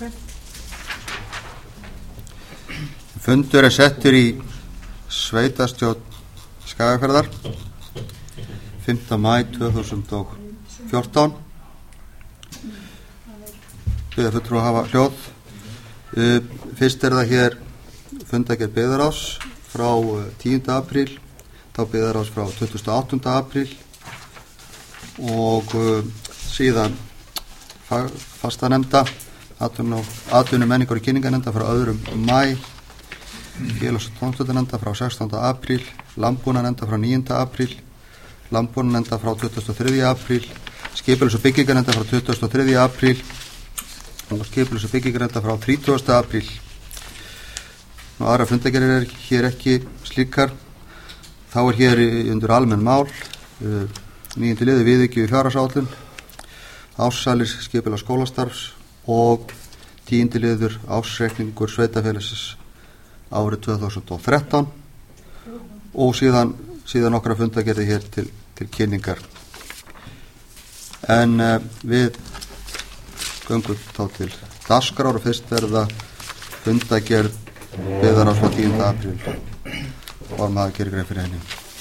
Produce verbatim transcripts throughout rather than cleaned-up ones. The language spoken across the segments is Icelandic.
Fundur er settur í sveitarstjórn Skagafjarðar fimmta maí tvö þúsund og fjórtán. Biðja fulltrúa að hafa hljóð. Fyrst er það hér fundargerð byggðarráðs frá tíunda apríl, þá byggðarráðs frá tuttugasta og áttunda apríl og síðan fastanefnda atvinnu menningar og kynningarnefnda frá öðrum maí, félags- og tómstundanefnda frá sextánda apríl, landbúnaðarnefnda frá níunda apríl, landbúnaðarnefnda frá tuttugasta og þriðja apríl, skipulags- og byggingarnefnda frá tuttugasta og þriðja apríl og skipulags- og byggingarnefnda frá þrítugasta apríl. Nú aðra fundargerðir er hér ekki slíkar. Þá er hér undir almenn mál níundi liður viðauki við fjárhagsáætlun, árssalir skipulags skólastarfs og tíundi liður ársreikningur sveitarfélagsins árið tvö þúsund og þrettán og síðan, síðan nokkra fundargerði hér til, til kynningar. En uh, við göngum þá til dagskrár og fyrst er það fundargerð byggðarráðs frá tíunda apríl og maður gerir grein fyrir henni.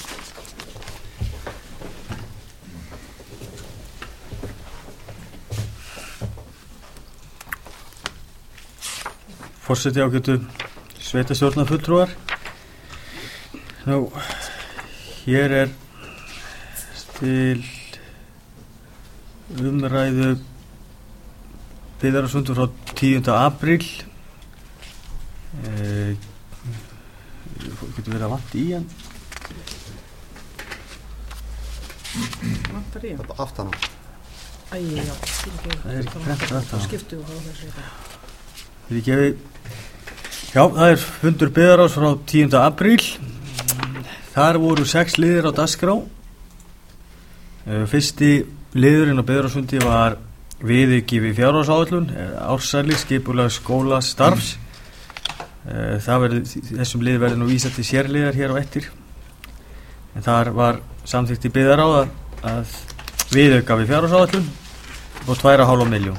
Forseti, ágætu sveitarstjórnarfulltrúar. Nú, hér er til umræðu byggðarráðsfundur frá tíunda apríl. Eh, getur verið að vanta í hann? Vantar í hann? Þetta aftan á. Æ, já. Það er ekki prentað aftan á. Skiptu og hafa þessu þetta. Vil ég gefi... Já, það er fundur byggðarráðs frá tíunda apríl. Þar voru sex liðir á dagskrá. Fyrsti liðurinn á byggðarráðsfundi var viðauki við fjárhagsáætlun, ársali skipulags skólastarfs. Það verið, þessum lið verður nú vísað til sérliðar hér á eftir. En þar var samþykkt í byggðarráð að, að viðauka við fjárhagsáætlun og tvær og hálfa milljón.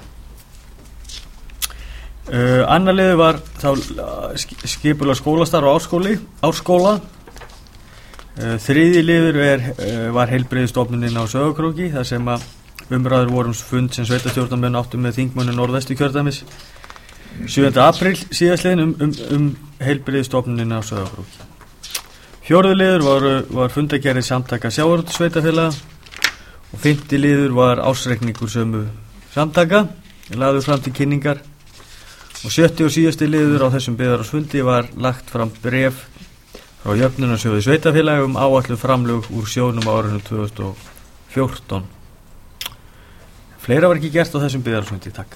Uh, annar liður var þá skipulags skólastarf og árskóli, árskóla. Uh, þriði liður er, uh, var heilbrigðisstofnunin á Sauðárkróki, þar sem að umræður vorum fund sem sveitarstjórnarmenn áttu með þingmönnum Norðvesturkjördæmis sjöunda apríl síðastliðinn um, um, um heilbrigðisstofnunin á Sauðárkróki. Fjórði liður var, var fundargerð samtaka sjávarútvegssveitarfélaga og fimmti liður var ársreikningur sömu samtaka, lagður fram til kynningar. Og sjötti og síðasti liður á þessum byggðarráðsfundi var lagt fram bréf frá Jöfnunarsjóði sveitarfélaga um áætluð framlög úr sjóðnum á árinu tvö þúsund og fjórtán. Fleira var ekki gert á þessum byggðarráðsfundi, takk.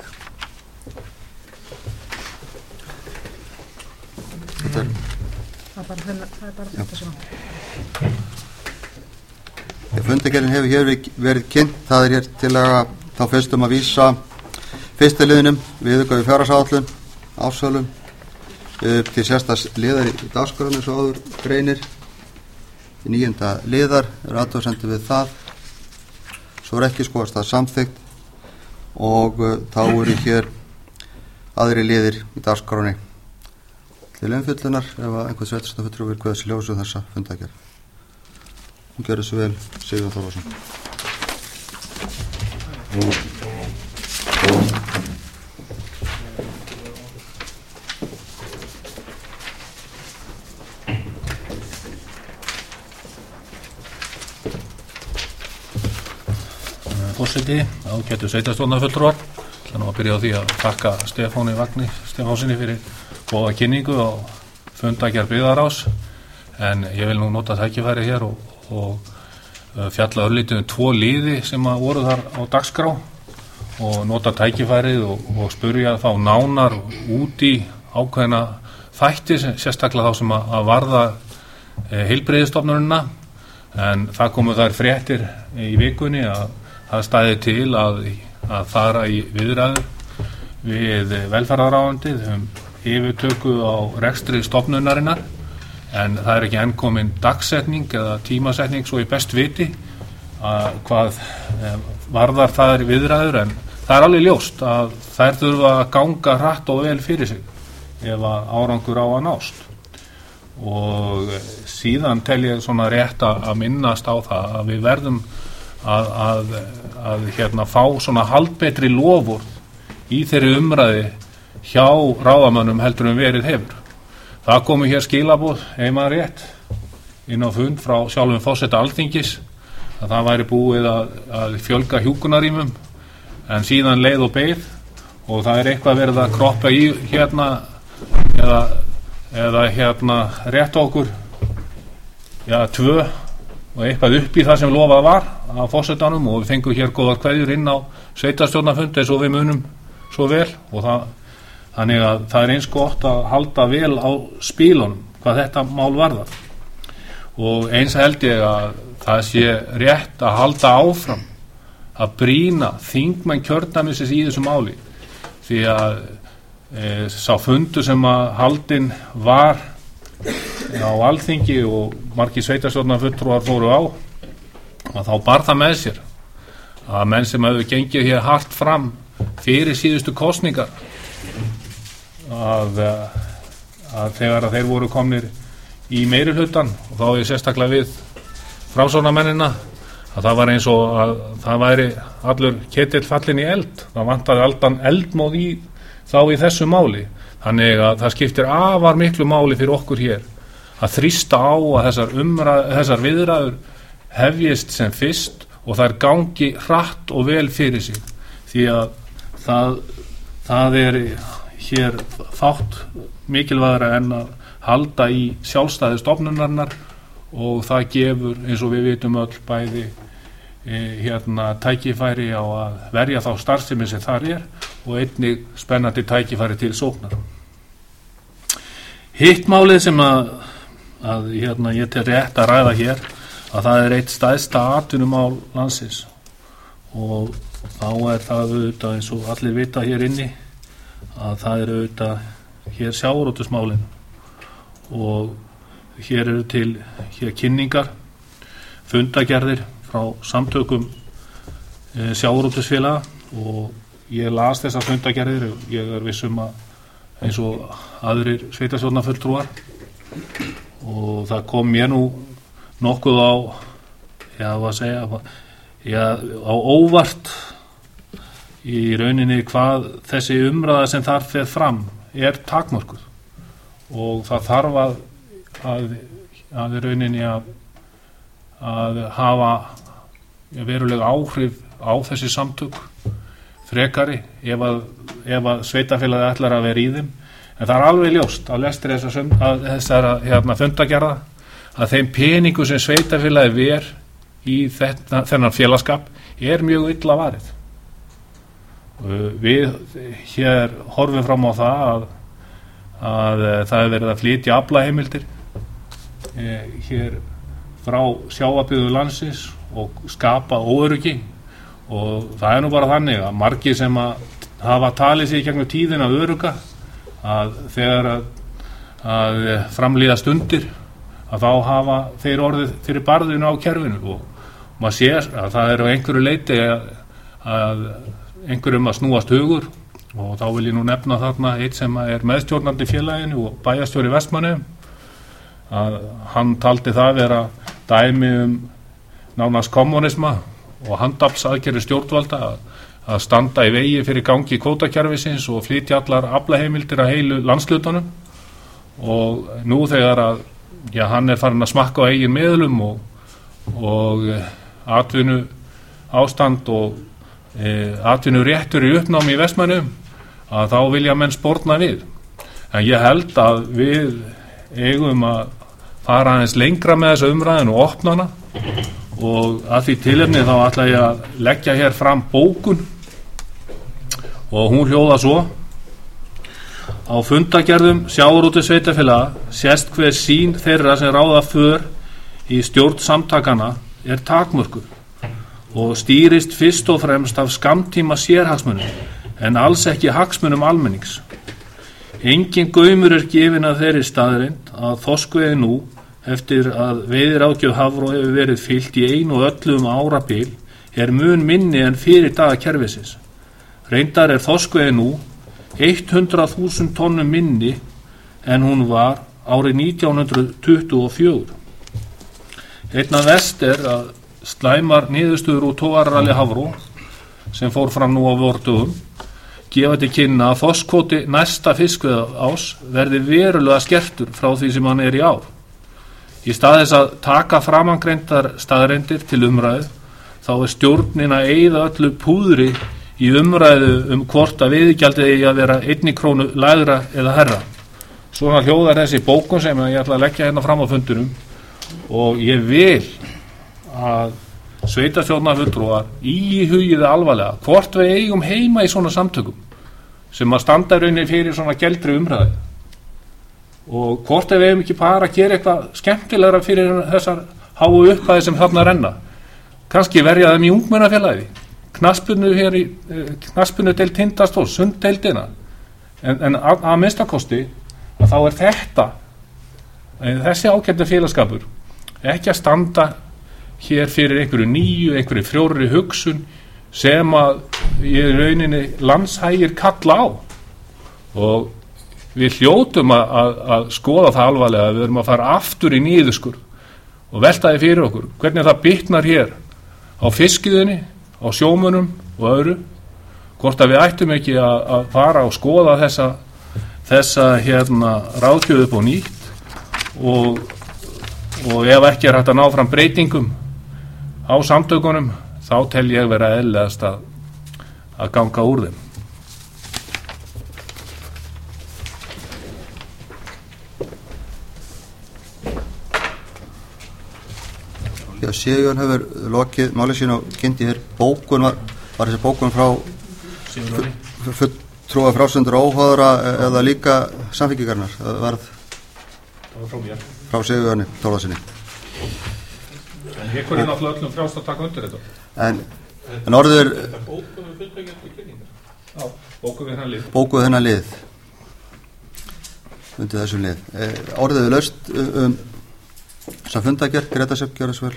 Þetta er... Það er bara, þennan, það er bara þetta sem á. Fundargerðin hefur hér verið kynnt. Það er hér til að þá fyrst um að vísa fyrsta liðnum viðauka við fjárhagsáætlun, ársölum upp til sérstaks liðar í dagskránni eins og áður greinir. Níunda liðar eru athugasemdir við það. Svo er ekki skoðast það samþykkt og uh, þá eru hér aðri liðir í dagskránni til umfjöllunar ef að einhver sveitarstjórnarfulltrúi vil kveða sér ljósi um þessa fundargerð. Hún gjörði svo vel, Sigurður Þórðarson. Forseti, ágætu sveitarstjórnarfulltrúar. Það nú að byrja á því að þakka Stefáni Vagni Stefánsinni fyrir góða kynningu á fundargerð byggðarráðs, en ég vil nú nota tækifæri hér og, og fjalla örlítið um tvo liði sem að voru þar á dagskrá og nota tækifærið og, og spurja þá nánar út í ákveðna þætti, sérstaklega þá sem að, að varða e, heilbrigðisstofnunina, en það komu þær fréttir í vikunni að það stæði til að, að fara í viðræður við velferðarráðuneytið um yfirtöku á rekstri stofnunarinnar, en það er ekki enn komin dagsetning eða tímasetning svo í best viti að hvað varðar það er viðræður, en það er alveg ljóst að þær þurfa að ganga hratt og vel fyrir sig ef að árangur á að nást. Og síðan tel ég svona rétt að minnast á það að við verðum að, að, að hérna, fá svona haldbetri lofurð í þeirri umræði hjá ráðamönnum heldur en verið hefur. Það komu hér skilaboð, einmann rétt, inn á fund frá sjálfum forseta Alþingis að það væri búið að, að fjölga hjúkrunarrýmum, en síðan leið og beið og það er eitthvað verið að kroppa í hérna eða, eða hérna rétt okkur já, tvö og eitthvað upp í það sem lofað var af forsetanum og við fengum hér góðar kveðjur inn á sveitarstjórnarfund eins og við munum svo vel og það, þannig að það er eins gott að halda vel á spílunum hvað þetta mál varðar og eins held ég að það sé rétt að halda áfram að brýna þingmenn kjördæmisins í þessu máli því að e, sá fundur sem að haldinn var á Alþingi og margir sveitarstjórnarfulltrúar fóru á og þá bar það með sér að menn sem hefur gengið hér hart fram fyrir síðustu kosningar að, að þegar að þeir voru komnir í meirihlutann og þá er ég sérstaklega við framsóknarmennina að það var eins og að það væri allur ketill fallin í eld það vantaði aldan eldmóð í þá í þessu máli þannig að það skiptir afar miklu máli fyrir okkur hér að þrýsta á að þessar, umræð, þessar viðræður hefjist sem fyrst og þær gangi hratt og vel fyrir sig því að það, það er hér fátt mikilvægara en að halda í sjálfstæði stofnunarinnar og það gefur eins og við vitum öll bæði e, hérna tækifæri á að verja þá starfsemi sem þar er og einnig spennandi tækifæri til sóknar. Hitt málið sem að, að hérna, ég tel rétt að ræða hér að það er eitt stærsta atvinnumál landsins og þá er það auðvitað eins og allir vita hér inni að það er auðvitað hér sjávarútvegsmálin og hér eru til hér kynningar fundagerðir frá samtökum e, sjávarútvegsfélaga og ég las þessar fundagerðir ég er vissum að eins og aðrir sveitarstjórnarfulltrúar og það kom mér nú nokkuð á já, hvað að segja já, á óvart í rauninni hvað þessi umræða sem þar fer fram er takmörkuð og það þarf að að, að í rauninni að, að hafa verulega áhrif á þessi samtök frekari ef að, ef að sveitafélagi ætlar að vera í þeim en það er alveg ljóst að lestir þessar, þessar hérna, fundagerða að þeim peningu sem sveitafélagi ver í þetta, þennan félagskap er mjög illa varið við hér horfum fram á það að, að það er verið að flytja aflaheimildir eh, hér frá sjávarbyggðum landsins og skapa óöryggi og það er nú bara þannig að margir sem að hafa talið sig í gegnum tíðina örugga að þegar að, að framlíða stundir að þá hafa þeir orðið fyrir barðinu á kerfinu og maður sér að það eru einhverju leiti að, að einhverjum að snúast hugur og þá vil ég nú nefna þarna eitt sem er meðstjórnandi félaginu og bæjarstjóri Vestmannaeyjum að hann taldi það vera dæmi um nánast kommunisma og handaflsaðgerðir stjórnvalda að, að standa í vegi fyrir gangi kvótakerfisins og flytja allar aflaheimildir að heilu landshlutunum og nú þegar að já, hann er farin að smakka á eigin miðlum og, og atvinnu ástand og e, atvinnu réttur í uppnámi í Vestmannaeyjum að þá vilja menn sporna við en ég held að við eigum að fara aðeins lengra með þessa umræðin og opna hana og að því tilefni þá ætla ég að leggja hér fram bókun og hún hljóða svo á fundagerðum sjávarútvegssveitarfélaga sést hver sýn þeirra sem ráða för í stjórn samtakana er takmörkuð og stýrist fyrst og fremst af skammtíma sérhagsmunum en alls ekki hagsmunum almennings. Engin gaumur er gefin að þeirri staðreind að þorskveiði nú eftir að veiðiráðgjöf Hafró hefur verið fyllt í einu og öllu um árabil er mun minni en fyrir daga kerfisins. Reyndar er þorskveiði nú hundrað þúsund tonnum minni en hún var árið nítján hundruð tuttugu og fjögur. Einna verst er að slæmar niðurstöður úr togararalli Hafró sem fór fram nú á vordögum gefa til kynna að þorskkvóti næsta fiskveiðiárs verði verulega skertur frá því sem hann er í ár. Í stað þess að taka framangreindar staðreyndir til umræðu þá er stjórnin að eyða öllu púðri í umræðu um hvort að veiðigjaldið eigi að vera einni krónu lægra eða herra. Svona hljóðar þessi bókun sem ég ætla að leggja hérna fram á fundunum og ég vil að sveitarstjórnarfulltrúar íhugið alvarlega hvort við eigum heima í svona samtökum sem að standa rauninni fyrir svona geldri umræðu og hvort við eigum ekki bara að gera eitthvað skemmtilegra fyrir þessar háu upphæði sem þarna renna. Kannski verja þeim í ungmennafélagi, knattspyrnu hér í knattspyrnu deild Tindastóls, sunddeildina, en, en að, að minnstakosti að þá er þetta þessi ágættu félagskapur ekki að standa hér fyrir einhverju nýju, einhverju frjórri hugsun sem að í rauninni landshægir kalla á og við hljótum að, að, að skoða það alvarlega að við erum að fara aftur í niðurskurð og velta því fyrir okkur hvernig það bitnar hér á fiskiðunni, á sjómunum og öðru, hvort að við ættum ekki að, að fara og skoða þessa þessa hérna ráðgjöf upp á nýtt og, og ef ekki er hægt að ná fram breytingum á samtökunum þá tel ég vera eðlilegast að, að ganga úr þeim. Já, Sigurjón hefur lokið máli sín og kynnti hér bókun, var, var þessi bókun frá fulltrúa frásendur óháðara eða líka samfylkingarinnar, það varð frá mér, frá Sigurjóni Þórðarsyni. En ég kunni náttúrulega öllum frjálst að taka undir þetta. En, en orðið er Þetta bókuð við fulltækjandi kynningar. Já, bókuð við hennar lið. Bókuð hennar lið undir þessum lið. Eh, orðið er laust um sem fundagerð, Greta Sjöfn, gjör þess vel.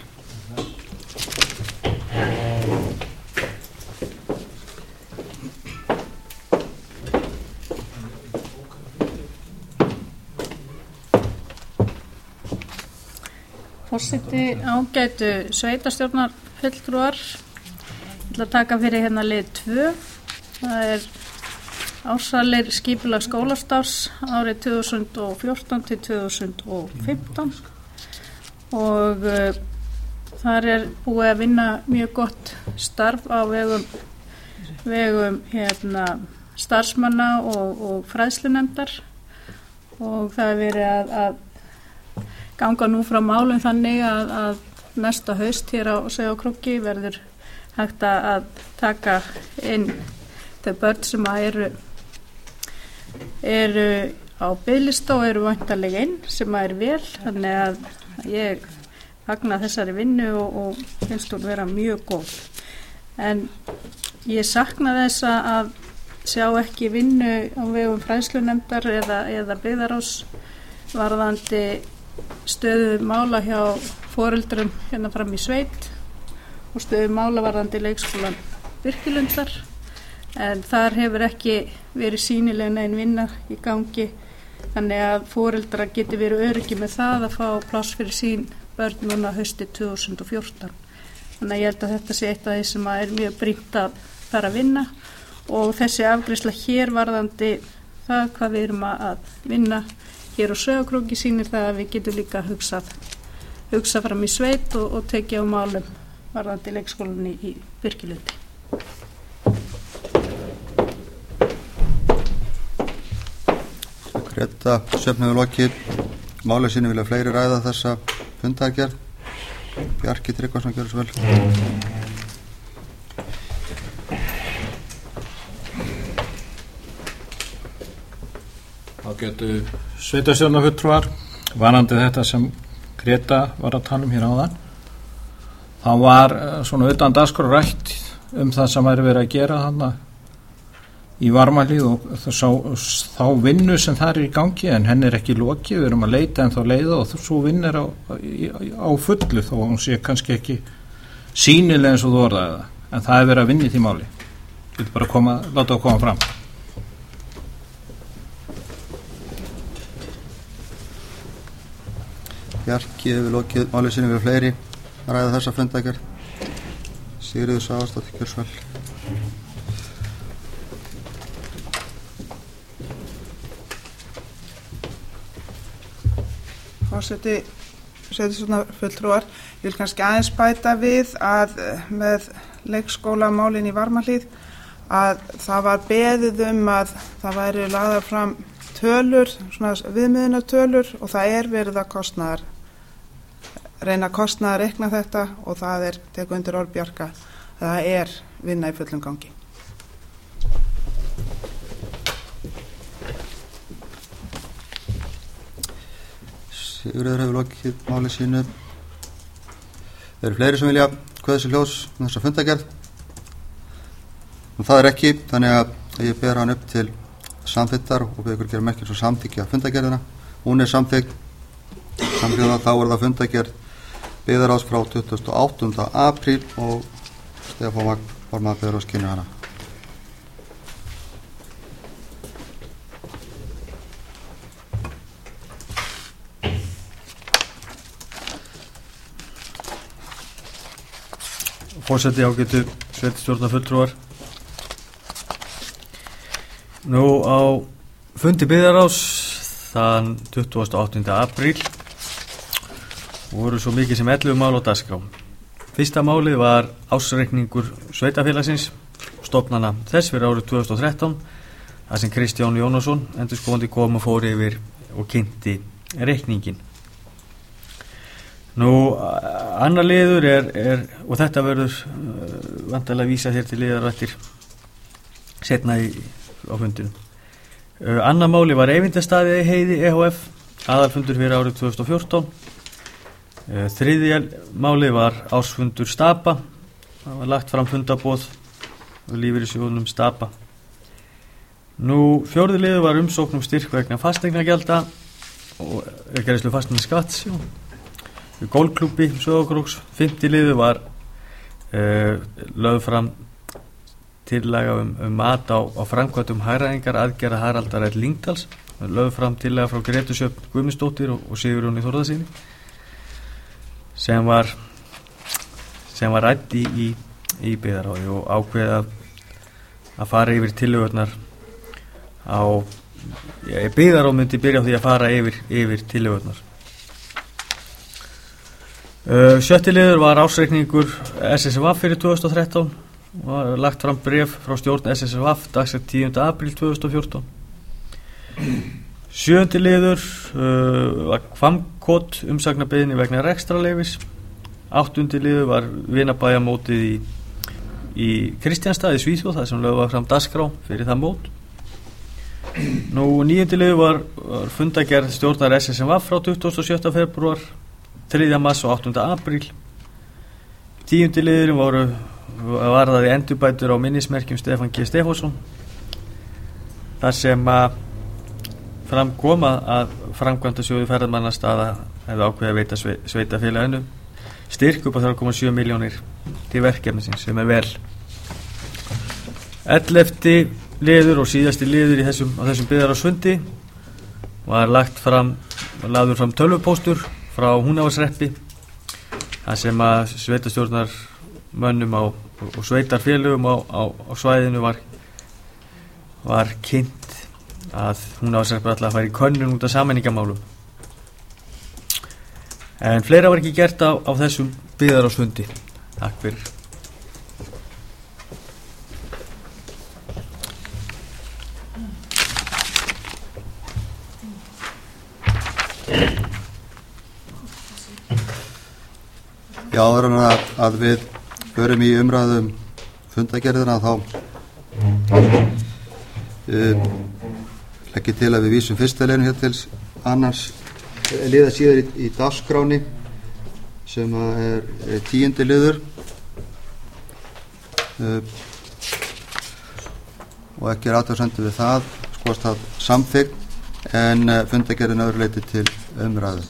Forseti, ágætu sveitarstjórnarfulltrúar, ég ætla að taka fyrir hérna lið tvö. Það er ársalir skipulag skólastarfs árið tvö þúsund og fjórtán til tvö þúsund og fimmtán og uh, þar er búið að vinna mjög gott starf á vegum, vegum hérna, starfsmanna og, og fræðslunefndar og það er verið að, að ganga nú frá málum þannig að, að næsta haust hér á Sauðárkróki verður hægt að taka inn þau börn sem eru, eru á biðlista og eru væntanlega inn sem er vel, þannig að ég fagna þessari vinnu og, og finnst hún vera mjög góð. En ég sakna þess að sjá ekki vinnu á vegum fræðslunefndar eða, eða byggðarás varðandi stöðu mála hjá foreldrum hérna fram í sveit og stöðu mála varðandi leikskólan Birkilundar, en þar hefur ekki verið sýnileg nein vinna í gangi þannig að foreldrar geti verið öryggi með það að fá pláss fyrir sín börn núna haustið tvö þúsund og fjórtán. Þannig að ég held að þetta sé eitt af því sem er mjög brýnt að fara að vinna og þessi afgreiðsla hér varðandi það hvað við erum að vinna hér á Sauðárkróki sýnir það að við getum líka hugsað, hugsað fram í sveit og, og tekið á málum varðandi leikskólanni í Birkilundi. Greta Sjöfn hefur lokið máli sínu, vilja fleiri ræða þessa fundagerð. Bjarki Tryggvason, gjör þess vel. Þá getur sveitarstjórnarfulltrúar varandi þetta sem Greta var að tala um hér áðan. þá var svona utan dagskrár rætt um það sem væri verið að gera þarna í Varmalíð og þá, þá vinnu sem það er í gangi, en henn er ekki lokið, við erum að leita en þá leiða og svo vinn er á, á fullu, þó hún sé kannski ekki sýnilega eins og þú orðaði það, en það er verið að vinna í því máli. Þetta bara koma, láta það koma fram. Bjarki hefur lokið málið sinni við fleiri að ræða þessa fundagerð. Sigríður Svavarsdóttir, kjörsval. Forseti sveitarstjórnarfulltrúar, ég vil kannski aðeins bæta við að með leikskólamálin í Varmahlíð að það var beðið um að það væri lagðar fram tölur, svona viðmiðunartölur, og það er verið að kostnaðar reyna kostnaðar að reikna þetta, og það er teku undir orð Bjarka, það er vinna í fullum gangi. Sigurður hefur lokið málið sínu. Það eru fleiri sem vilja kveða sér ljós um þessa fundagerð. Og það er ekki, þannig að ég ber hann upp til samþykktar og beður ykkur að gera merkjum svo samþykkja fundagerðina. Hún er samþykkt. Samhljóða þá er það fundagerð byggðaráðs frá tuttugasta og áttunda apríl og Stefán Vagn formaður byggðaráðs kynir hana. Forseti, ágætu sveitarstjórnarfulltrúar. Nú á fundi byggðaráðs þann tuttugasta og áttunda apríl voru svo mikið sem ellefu mál á dagskrá. Fyrsta málið var ársreikningur sveitarfélagsins og stofnana þess fyrir árið tvö þúsund og þrettán, þar sem Kristján Jónasson endurskoðandi kom og fór yfir og kynnti reikningin. Nú, annar liður er, er og þetta verður uh, vantarlega að vísa þér til liðarættir setna í, á fundinu. Uh, annar máli var Eyvindarstaði heiði E H F, aðalfundur fyrir árið tvö þúsund og fjórtán. Uh, þriðja máli var ársfundur Stapa, það var lagt fram fundaboð og lífeyrissjóðnum Stapa. Nú, fjórði liður var umsókn um styrk vegna fasteignagjalda og greiðslu fasteignaskatts, jú. Golfklúbbi Sauðárkróks. Fimmti liður var uh, lögð fram tillaga um, um mat á, á framkvæmdum hagræðingar aðgerða Haraldar L. Lyngdals, lögð fram tillaga frá Grétu Sjöfn Guðmundsdóttir og, og Sigurjóni Þórðarsyni sem var sem var rædd í, í, í byggðaráði og ákveðið að, að fara yfir tillögurnar á ja, byggðaráð myndi byrja á því að fara yfir, yfir tillögurnar. Uh, sjötti liður var ársreikningur S S V fyrir tvö þúsund og þrettán og var lagt fram bréf frá stjórn S S V dagsett tíunda apríl tvö þúsund og fjórtán. Sjöundi liður uh, var Hvammkot umsagnarbeiðni vegna rekstrarleyfis. Áttundi liður var vinabæjamótið í, í Kristjánstað í Svíþjóð, þar sem lögð var fram dagskrá fyrir það mót. Nú, níundi liður var, var fundagerð stjórnar S S V frá tuttugasta og sjötta febrúar, þriðja mars og áttunda apríl. Tíundi liðurinn voru varðaði endurbætur á minnismerkjum Stefán G. Stefánsson, þar sem að fram kom að framkvæmdasjóði ferðamannastaða hefði ákveðið að veita sveitafélaginu styrk upp á þrjú komma sjö milljónir til verkefnisins, sem er vel. ellefti liður og síðasti liður í þessum, á þessum byggðaráðsfundi var lagt fram, var lagður fram tölvupóstur frá Húnavatnshreppi, þar sem að sveitarstjórnar mönnum á, og sveitarfélögum á, á, á svæðinu var, var kynnt að Húnavatnshreppi ætlaði að fara í könnun út af sameiningamálum. En fleira var ekki gert á, á þessum byggðaráðsfundi. Takk fyrir. Já, áður en að, að við förum í umræðum fundagerðina þá uh, legg ég til að við vísum fyrsta liðinu hér til annars liða síðar í, í dagskráni sem er, er tíundi liður uh, og ekki er athugasemdir við það, skoðast það samþykkt en uh, fundagerðin öðru leyti til umræðu.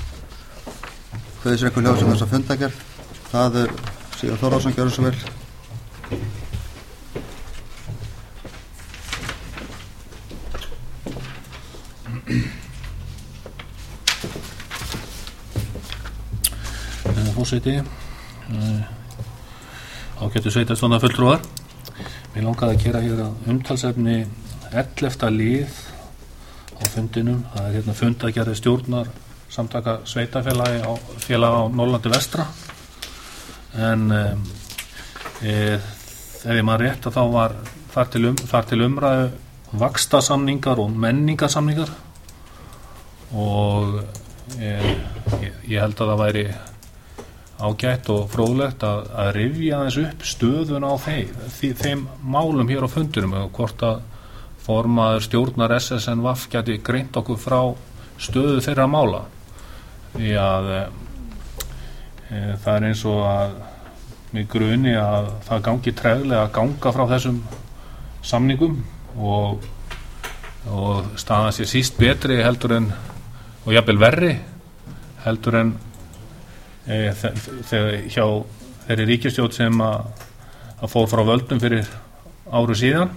Hvað er sér eitthvað ljós um þessa fundagerð? Það er Sigurður Þórðarson, gjörðu svo vel. Fórseti, ágætu sveitarstjórnarfulltrúar. Mér langaði að gera hér að umtalsefni ellefta lið á fundinum. Það er hérna fundagerði stjórnar samtaka sveitafélagi á, félaga á Norðurlandi vestra. En um, e, ef ég maður rétt að þá var þar til, um, þar til umræðu vaxtasamningar og menningarsamningar og e, ég, ég held að það væri ágætt og fróðlegt að, að rifja þess upp stöðun á þeim, þeim málum hér á fundunum og hvort að formaður stjórnar S S N V geti greint okkur frá stöðu þeirra mála því að e, e, það er eins og að mig gruni að það gangi treglega að ganga frá þessum samningum og, og staðan sé síst betri heldur en og jafnvel verri heldur en þegar hjá þeirri ríkisstjórn sem að, að fór frá völdum fyrir áru síðan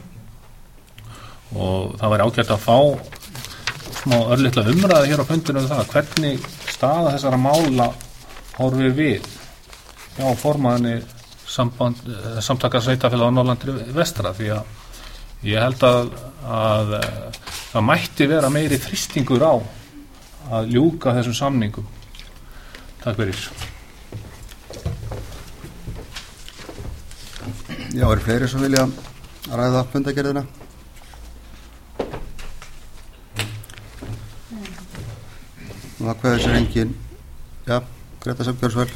og það væri ágætt að fá smá örlitla umræði hér á fundinu um það hvernig staða þessara mála horfir við hjá formaðinni samband, samtaka sveitafélaga á Norðurlandi vestra því að ég held að, að það mætti vera meiri þrýstingur á að ljúka þessum samningum. Takk fyrir. Já, eru fleiri sem vilja ræða fundagerðina? Nú að hvað þessi engin, já, Greta Semkjörnsvöld.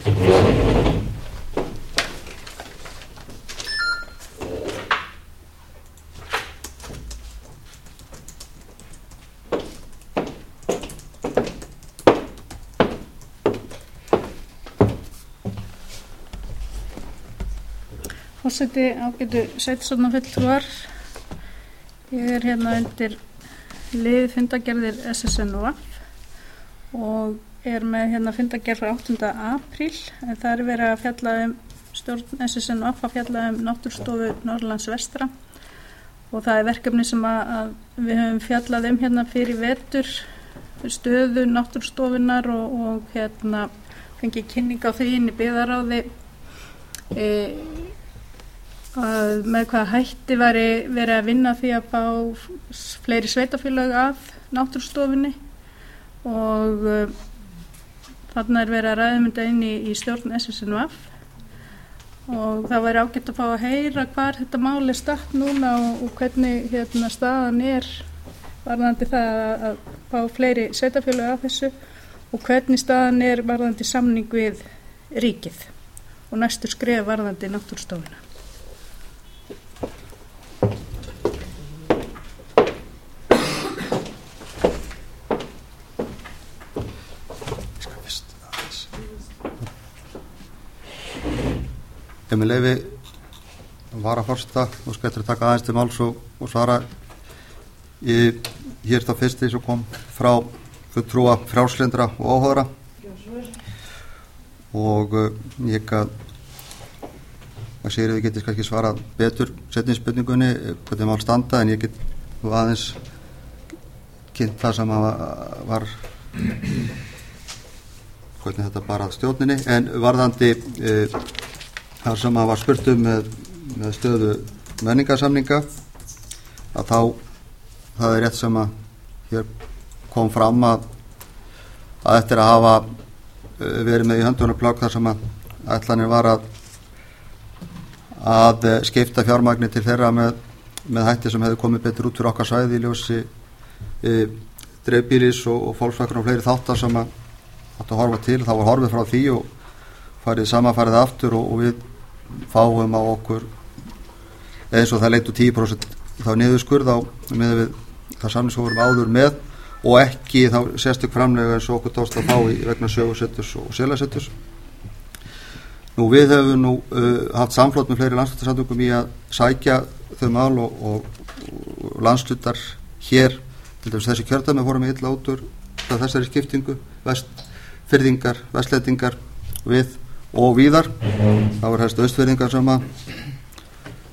Forseti, ágætu sveitarstjórnarfulltrúar. Ég er hérna undir lið fundagerðir S S N V og er með hérna fundagerð frá áttunda apríl en það er verið að fjalla um stjórn S S N V að fjalla um Náttúrustofu Norðurlands vestra og það er verkefni sem að, að við höfum fjallað um hérna fyrir vetur stöðu Náttúrustofunar og, og hérna fengið kynning á því inn í byggðaráði e, að með hvaða hætti væri verið að vinna því að fá fleiri sveitafélög að Náttúrustofunni og uh, þarna er verið að ræða um þetta inn í, í stjórn S S N V og það væri ágætt að fá að heyra hvar þetta mál er statt núna og, og hvernig hérna staðan er varðandi það að, að fá fleiri sveitafélög að þessu og hvernig staðan er varðandi samning við ríkið og næstu skref varðandi Náttúrustofuna. Ef með leyfi varaforseta og skættur að taka aðeins til máls og, og svara ég, hér þá fyrsti sem kom frá fulltrúa frjálslyndra og óháðra og uh, ég að að sér við getið kannski svarað betur setni spurningunni hvernig mál standa en ég get aðeins kynnt það sem að var hvernig þetta bara stjórninni en varðandi uh, þar sem að var spurt um með, með stöðu menningarsamninga að þá það er rétt sem að hér kom fram að, að eftir að hafa verið með í höndunum plagg þar sem að ætlanir var að að skipta fjármagni til þeirra með, með hætti sem hefði komið betur út fyrir okkar svæði í ljósi e, dreifbýlis og, og fólksvækkur og fleiri þáttar sem að átt að horfa til þá var horfið frá því og farið samanfarið aftur og, og við fáum á okkur eins og það leitt úr tíu prósent þá niðurskurð á með við það samning sem vorum áður með og ekki þá sérstök framlega eins og okkur tókst að fá í vegna sögusetturs og selasetturs. Nú við hefum nú uh, haft samflót með fleiri landshlutasamtökum í að sækja þau mál og, og, og landslutar hér til dæmis þessi kjördæmi fórum við illa út úr þessari skiptingu vestfirðingar, vestlendingar við og víðar það var helst austfirðingar sem að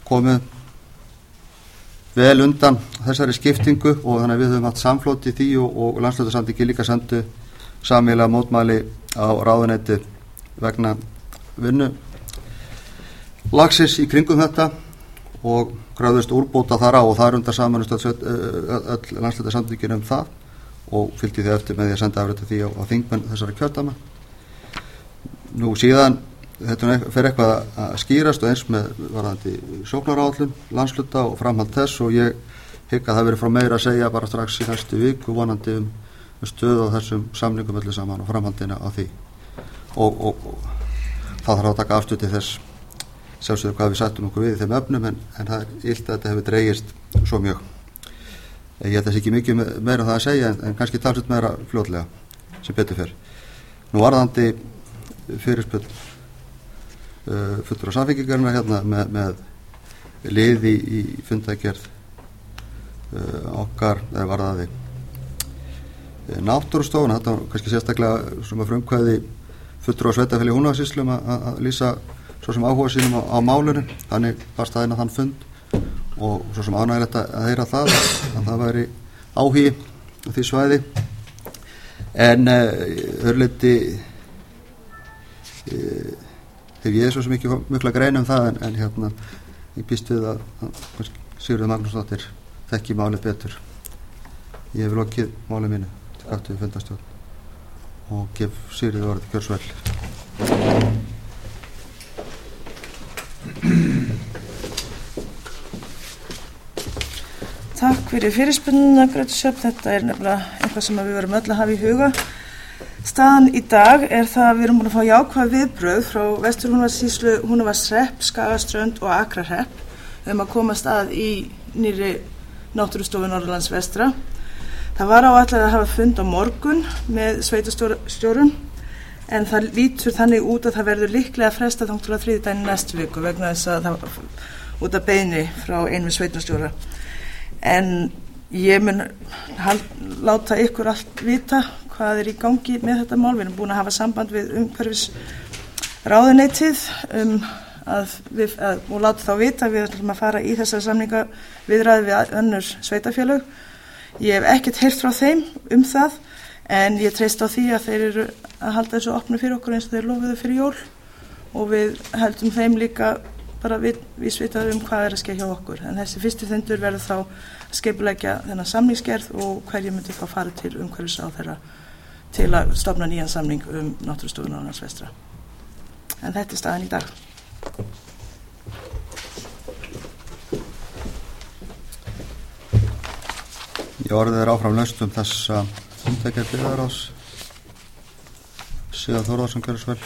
komið vel undan þessari skiptingu og þannig að við höfum haft samflót í því og, og landshlutasamtökin líka sendu sameiginlega mótmæli á ráðuneyti vegna vinnu lagsins í kringum þetta og kröfðust úrbóta þar á og það er undar samanust öll landshlutasamtökin um það og fylgdi því eftir með því að senda afrið því á, á þingmenn þessara kjördæma. Nú síðan þetta fer eitthvað að skýrast og eins með varðandi sóknaráætlun landsluta og framhald þess og ég hygg að það verið frá meira að segja bara strax í næstu viku vonandi um, um stöð á þessum samningum öllu saman og framhaldina á því og, og, og það þarf að taka afstöð til þess sjálfsögðu hvað við sættum okkur við í þeim efnum en, en það er illt að þetta hefur dregist svo mjög. Ég held þessi ekki mikið meira um það að segja en, en kannski talsett meira fljótlega sem betur fer. Nú varðandi fyrirspurn uh, fulltrúa Samfylkingarinnar hérna með, með liði í fundagerð uh, okkar eða varðaði uh, náttúrustofuna, þetta var kannski sérstaklega sem að frumkvæði fulltrúa sveitarfélagi Húnavatnssýslum að, að lýsa svo sem áhuga sínum á, á málunum, þannig var staðinn að þann fund og svo sem ánægilegt að heyra það að það væri áhugi á því svæði en uh, örliti uh, hef ég svo sem ekki mikla grein um það en, en hérna ég býst við að, að Sigurður Magnúsdóttir þekki málið betur. Ég hef lokið málið mínu til gáttu við fundarstjórn og gef Sigurður orðið kjörsvel. Takk fyrir fyrirspurnina, Gréta Sjöfn. Þetta er nefnilega eitthvað sem við verum öll að hafa í huga. Staðan í dag er það að við erum búin að fá jákvæð viðbrögð frá Vestur-Húnavatnssýslu, Húnavatnshrepp, Skagaströnd og Akrahrepp um að komast að í nýrri náttúrustofu Norðurlands vestra. Það var áætlað að hafa fund á morgun með sveitarstjórum en það lítur þannig út að það verður líklega frestað þangað til á þriðjudaginn í næstu viku vegna þess að það út af beiðni frá einum sveitarstjóra. En ég mun hal, láta ykkur allt vita hvað er í gangi með þetta mál. Við erum búin að hafa samband við umhverfisráðuneytið um, að við, að, og láta þá vita að við ætlum að fara í þessar samninga viðræði við önnur sveitarfélög. Ég hef ekkert heyrt frá þeim um það en ég treyst á því að þeir eru að halda þessu opnu fyrir okkur eins og þeir lofuðu fyrir jól og við heldum þeim líka bara við, við svitað um hvað er að skeið hjá okkur. En þessi fyrsti fundur verður þá að skipuleggja þennan samningsgerð og hverju myndi þá fara til umhverfisráðherra til að stofna nýjan samning um náttúrustofu Norðurlands vestra. En þetta er staðan í dag. Ég orðið er áfram laust um þessa umtækja byggðarás. Sigurður Þórðarsson gjörðu svo vel.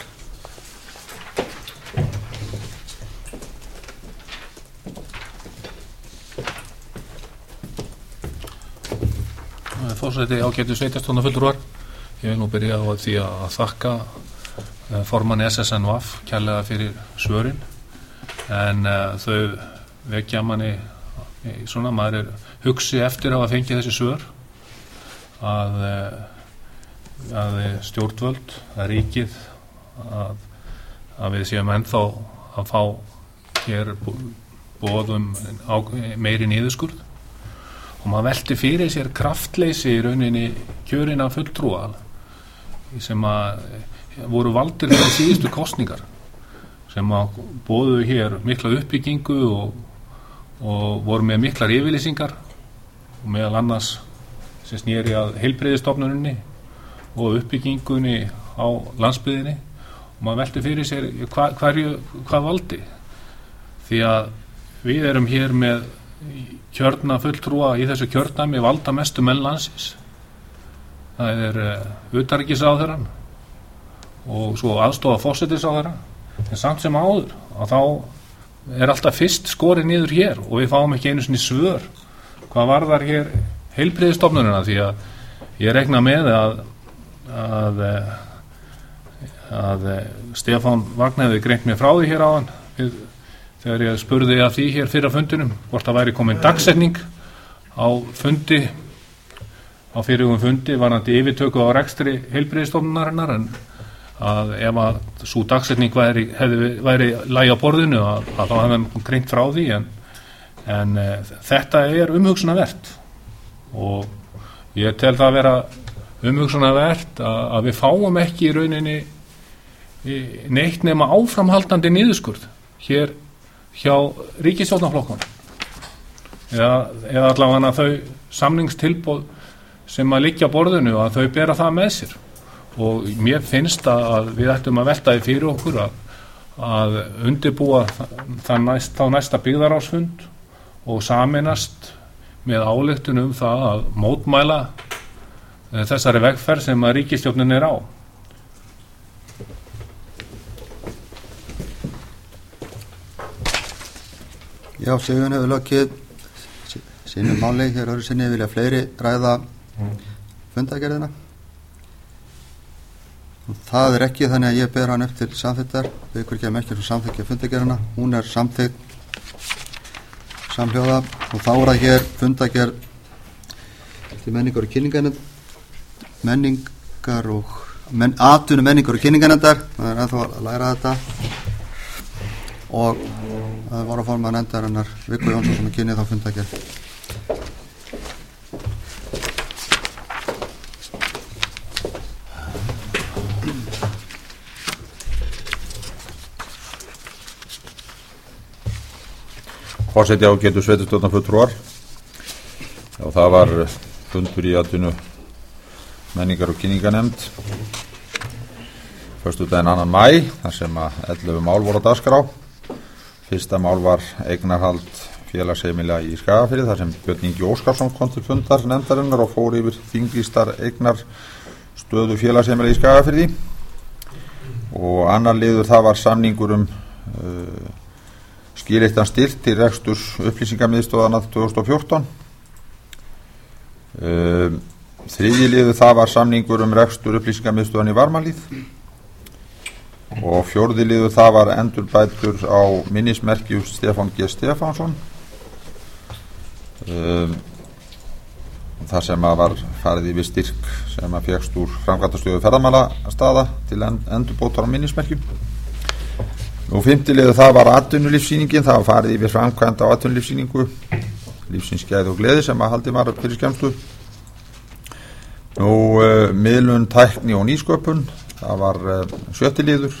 Forseti ágætu sveitarstjórnarfulltrúar. Ég vil nú byrja á því að þakka formanni S S N V A kærlega fyrir svörin en uh, þau vekja manni svona, maður er hugsi eftir að hafa fengið þessi svör að, að stjórnvöld, að ríkið að, að við séum ennþá að fá hér boðum meiri niðurskurð og maður velti fyrir sér kraftleysi í rauninni kjörinna fulltrúa sem að voru valdir fyrir síðustu kosningar sem að boðuðu hér mikla uppbyggingu og, og voru með miklar yfirlýsingar og meðal annars sem snýri að heilbrigðisstofnuninni og uppbyggingunni á landsbyggðinni og maður velti fyrir sér hva, hverju, hvað valdi því að við erum hér með kjörna fulltrúa í þessu kjördæmi valda mestu menn landsins. Það er uh, utanríkisráðherrann og svo aðstoða forsætisráðherra en samt sem áður að þá er alltaf fyrst skorið niður hér og við fáum ekki einu sinni svör hvað varðar hér heilbrigðisstofnunina því að ég rekna með að að, að, að Stefán Vagn hefði greint mér frá því hér áðan við þegar ég spurði að því hér fyrir fundinum hvort það væri komin dagsetning á fundi á fyrirhugum fundi varðandi yfirtöku á rekstri heilbrigðisstofnunarinnar en að ef að svo dagsetning væri, hefði, væri lægi á borðinu að, að þá hefði hann greint frá því en, en e, þetta er umhugsunarvert og ég tel það að vera umhugsunarvert að, að við fáum ekki í rauninni neitt nema áframhaldandi niðurskurð hér hjá ríkisstjórnarflokkunum eða, eða allavega þau samningstilboð sem að liggja á borðinu að þau bera það með sér og mér finnst að við ættum að velta því fyrir okkur að, að undirbúa það næst, þá næsta byggðarráðsfund og sameinast með ályktun um það að mótmæla þessari vegferð sem að ríkisstjórnin er á. Já, Sigurinn hefur lokið sínu máli, hér öðru sinni vilja fleiri ræða fundagerðina. Það er ekki þannig að ég ber hann upp til samþykktar, við ykkur kemur ekki svo samþykkja fundagerðina, hún er samþykkt samhljóða og þá er það hér fundagerð til menningar og kynninganefndar, menningar og men, atvinnu menningar og kynninganefndar, það er ennþá að læra þetta og það var að forma nefndarinnar Viggo Jónsson sem er kynnið þá fundagerð. Forseti ágætu sveitarstjórnarfulltrúar og það var fundur í atvinnu menningar og kynninganefnd föstudaginn annan maí þar sem að ellefu mál voru á dagskrá. Fyrsta mál var eignarhald félagsheimila í Skagafirði þar sem Björn Ingi Óskarsson kom til fundar nefndarinnar og fór yfir þinglýstar eignar stöðu félagsheimila í Skagafirði og annar liður það var samningur um uh, skilyrtan styrk til reksturs upplýsingamiðstöðvanna tvö þúsund og fjórtán. Um, þriðji liður það var samningur um rekstur upplýsingamiðstöðvan í Varmahlíð og fjórði liður það var endurbætur á minnismerkju Stefán G. Stefánsson um, þar sem að var farið yfir styrk sem að fékkst úr framkvæmdastöðu ferðamálastaða til endurbótar á minnismerkju. Nú fimmtilega það var atvinnulífssýningin, það var farið yfir framkvæmd á atvinnulífssýningu, lífsins gæði og gleði sem að haldi var fyrir skemmstu. Nú uh, miðlun, tækni og nýsköpun, það var uh, sjötti liður,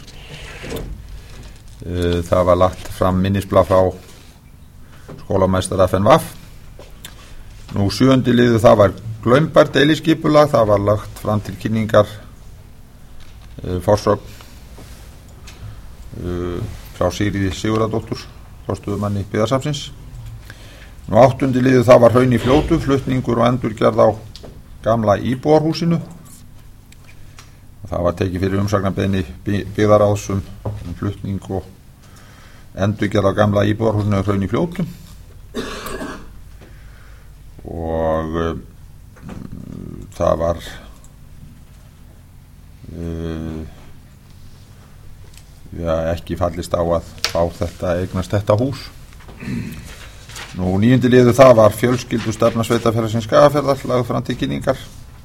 uh, það var lagt fram minnisblað frá skólameistar F N V A F. Nú sjöundi liður það var glaumbært deiliskipulag, það var lagt fram til kynningar uh, forsögn Uh, frá Sigríði Sigurðardóttur forstöðumanni byggðasafnsins. Nú áttundi liður það var Hraun í Fljótu, flutningur og endurgerð á gamla íbúarhúsinu. Það var tekið fyrir umsagnarbeiðni byggðaráðs um flutning og endurgerð á gamla íbúarhúsinu Hraun í Fljótu og uh, það var uh, Já, ekki fallist á að fá þetta eignast þetta hús. Nú níundi liður það var fjölskyldustefna sveitarfélagsins Skagafjarðar lagði fram til kynningar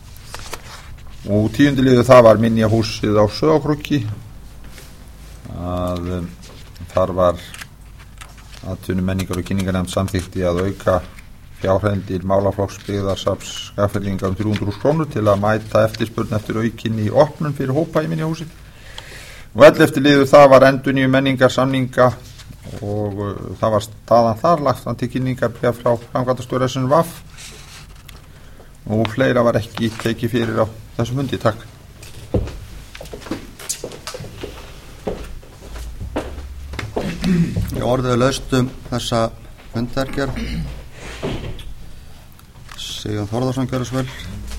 og tíundi liður það var minjahúsið á Sauðárkróki að um, þar var atvinnu menningar og kynningarnefnd samþykkti að auka fjárheimildir málaflokks byggðarsafns Skagfirðinga um þrjú hundruð krónur til að mæta eftirspurn eftir aukinni opnun fyrir hópa í minjahúsið. Og ellefti liður það var endurnýjun menningar samninga og uh, það var staðan þar lagt fram til kynningar bréf frá framkvæmdastjóra F N V A F og fleira var ekki tekið fyrir á þessum fundi. Takk. Ég orðuðu laust um þessa fundargerð. Sigurður Þórðarsson gjörðu svo vel.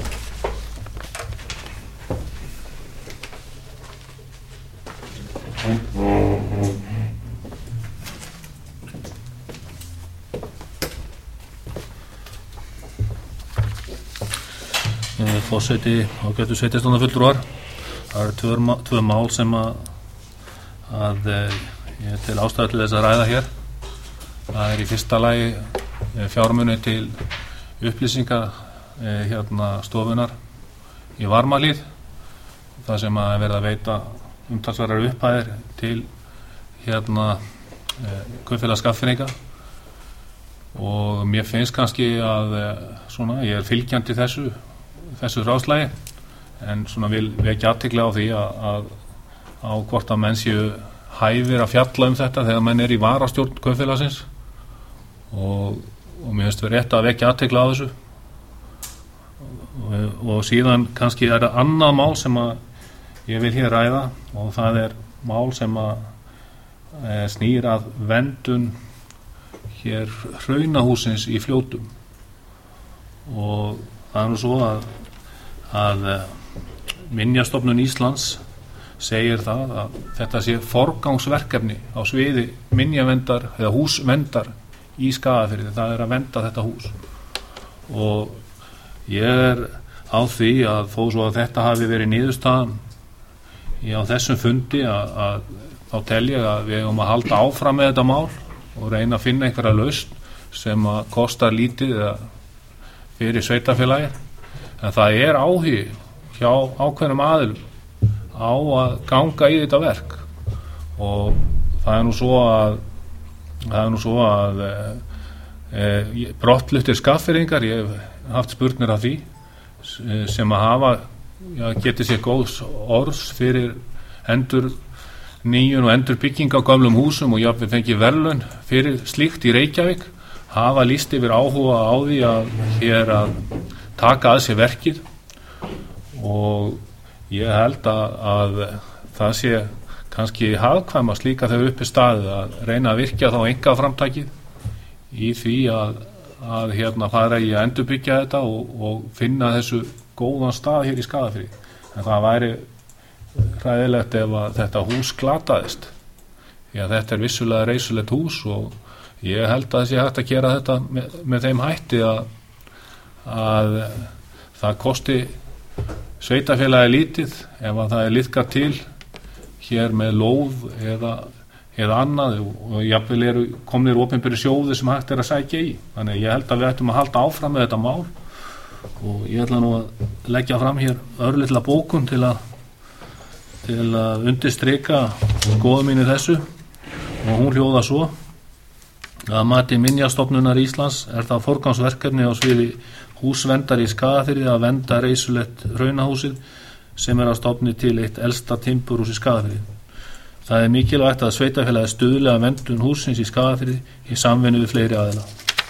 Forseti ágætu sveitarstjórnarfulltrúar, það eru tvö, tvö mál sem að, að ég til ástæðu til þess að ræða hér. Það er í fyrsta lagi fjármuni til upplýsinga hérna stofunar í Varmahlíð, það sem að verða að veita umtalsverðar upphæðir til hérna eh, kaupfélags Skagfirðinga og mér finnst kannski að eh, svona, ég er fylgjandi þessu þessu ráðslagi en svona vil vekja athygli á því að, að á hvort að menn séu hæfir að fjalla um þetta þegar menn er í varastjórn kaupfélagsins og, og mér finnst við rétt að vekja athygli á þessu og, og síðan kannski er það annað mál sem að ég vil hér ræða og það er mál sem að e, snýr að verndun hér hraunahúsins í Fljótum og það er nú svo að, að Minjastofnun Íslands segir það að þetta sé forgangsverkefni á sviði minjavendar eða húsvendar í Skagafirði, það er að venda þetta hús og ég er á því að þó svo að þetta hafi verið niðurstaðan á þessum fundi að, að þá tel ég að við höfum að halda áfram með þetta mál og reyna að finna einhverja lausn sem að kostar lítið fyrir sveitarfélagi en það er áhugi hjá ákveðnum aðilum á að ganga í þetta verk og það er nú svo að það er nú svo að e, e, brottfluttir Skagfirðingar, ég hef haft spurnir af því sem að hafa já, getið sér góðs orðs fyrir endur nýjun og endur bygging á gamlum húsum og jáfnvel fengið verðlaun fyrir slíkt í Reykjavík hafa lýst yfir áhuga á því að hér að taka að sér verkið og ég held að, að það sé kannski hagkvæmast líka þegar uppi staðið að reyna að virkja þá enga framtakið í því að, að hérna fara í að endurbyggja þetta og, og finna þessu góðan stað hér í Skagafirði en það væri hræðilegt ef að þetta hús glataðist því að þetta er vissulega reisulegt hús og ég held að það sé hægt að gera þetta með, með þeim hætti að, að það kosti sveitarfélagi lítið ef að það er liðkað til hér með lóð eða, eða annað og jafnvel eru komnir opinberi sjóði sem hægt er að sækja í þannig ég held að við ættum að halda áfram með þetta mál og ég ætla nú að leggja fram hér örlitla bókun til að til að undirstrika skoða mínu þessu og hún hljóða svo að mati Minjastofnunar Íslands er það forgangsverkefni á sviði húsvendar í Skagafirði að venda reisulegt hraunahúsið sem er að stofni til eitt elsta timburhús í Skagafirði. Það er mikilvægt að sveitarfélagið stuðli að vendun hússins í Skagafirði í samvinnu við fleiri aðila.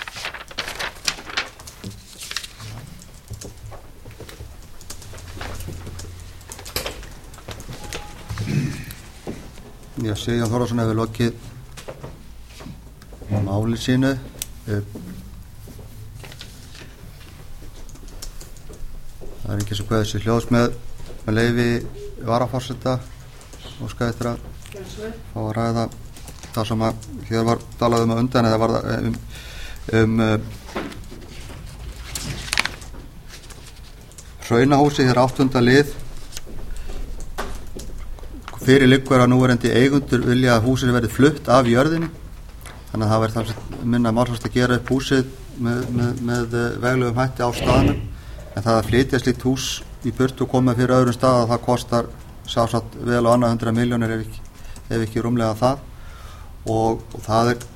Já, Sigurjón Þórðarson hefur lokið máli sínu. Það er ekki svo hvað þessi hljóðs með, með leyfi varaforseta og skal eftir að fá að ræða það sem að hér var talað um að undan eða var það um, um uh, hraunahúsi hér áttunda lið fyrir liggur að núverandi eigundur vilja að húsinu verði flutt af jörðinni þannig að það verður þannig minna málsvast að gera upp húsið með, með, með veglegum hætti á staðnum en það að flytja slíkt hús í burtu og koma fyrir öðrum stað að það kostar sásatt vel á annað hundra miljónir ef ekki, ef ekki rúmlega það og, og það er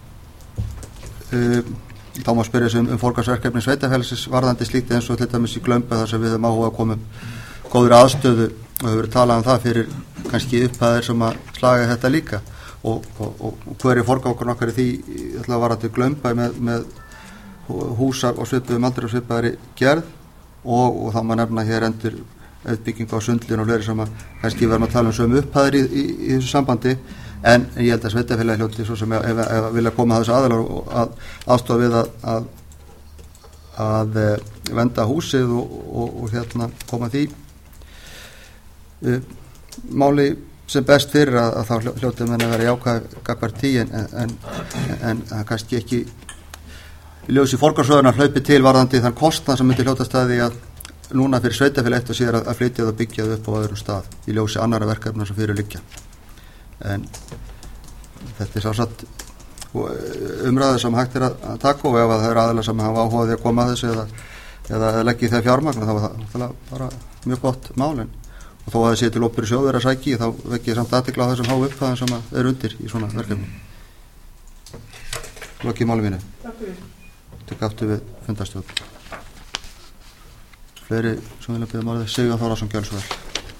um, þá má spyrja sig um, um forgangsverkefni sveitarfélagsins varðandi slíkt eins og til dæmis í Glömbu þar sem við höfum áhuga að koma góður aðstöðu og hefur verið talað um það fyrir kannski upphæðir sem að slaga þetta líka og, og, og, og hver er forgangur okkar í því ætla að vara til Glömbu með, með húsar og svipuðum aldrei og svipaðari gerð og, og þá maður nefna hér endur uppbygging á sundlíðun og fleiri sem að kannski verðum að tala um sömu upphæðir í, í, í þessu sambandi en ég held að sveitafélagi hljóti svo sem ef, ef, ef vilja koma þessu aðalar og að aðstofa við að að, að venda húsið og, og, og hérna koma því uh, máli sem best fyrir að, að þá hljótið menn að vera jákvæð gagnvart því en, en, en, en kannski ekki í ljósi forgangsröðunar hlaupi til varðandi þann kostnað sem myndi hljótast að því að núna fyrir sveitafélag eitt og síðar að, að flytja og byggja upp á öðrum stað í ljósi annara verkefna sem fyrir liggja en þetta er sásatt umræður sem hægt er að, að taka og ef það er aðeins sem hafa áhugaði að koma að þessu eða, eða leggja í það fjármagn þá var það bara mjög gott málin og þó að það sé til opinberir sjóður að sæki þá vekki ég samt athygli á þessum háu upphæðum sem að er undir í svona verkefni. Lokið máli mínu. Takk fyrir. Takk aftur við fundarstjórn. Fleiri sem vilja biðja um orðið. Sigurjón Þórðarson, gjörðu svo vel.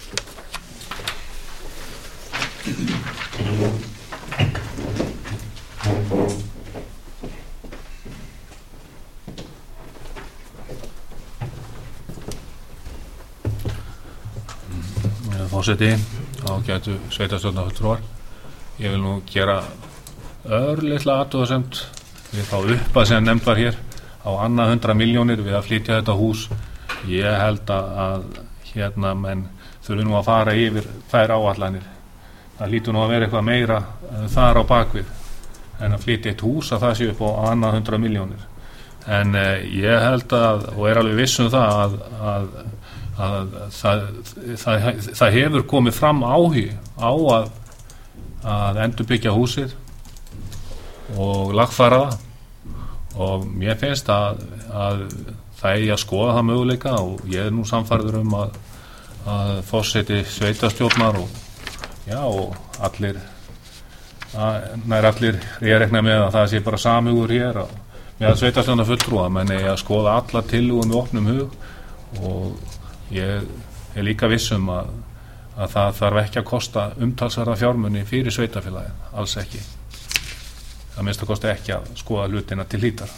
Forseti, ágætu sveitarstjórnarfulltrúar. Ég vil nú gera örlitla athugasemd við þá upphæð sem nefnd var hér á annað hundrað milljónir við að flytja þetta hús. Ég held að hérna menn þurfi nú að fara yfir þær áætlanir. Það hlýtur nú að vera eitthvað meira þar á bakvið en að flytja eitt hús að það sé upp á annað hundrað milljónir. En eh, ég held að, og er alveg viss um það að, að að það, það, það hefur komið fram áhugi á að, að endurbyggja húsið og lagfæra það og mér finnst að, að það eigi að skoða það möguleika og ég er nú sannfærður um að, að forseti sveitarstjórnar og, já, og allir að, nær allir ég rekna með að það sé bara samhugur hér og með að sveitarstjórnar fulltrúa menn eigi að skoða alla tillögur með opnum hug og ég er líka viss um að, að það þarf ekki að kosta umtalsverða fjármuni fyrir sveitarfélagið, alls ekki. Það minnst að kosta ekki að skoða hlutina til hlítar.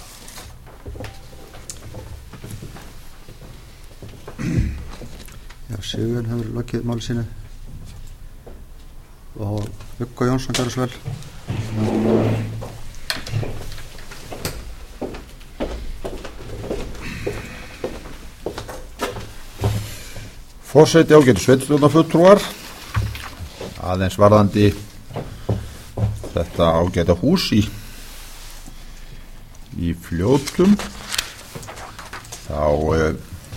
Já, Sigurjón hefur lokið máli sínu og Viggó Jónsson, gjörðu svo vel. Forseti, ágætu sveitarstjórnarfulltrúar, aðeins varðandi þetta ágæta hús í, í Fljótum, þá eh,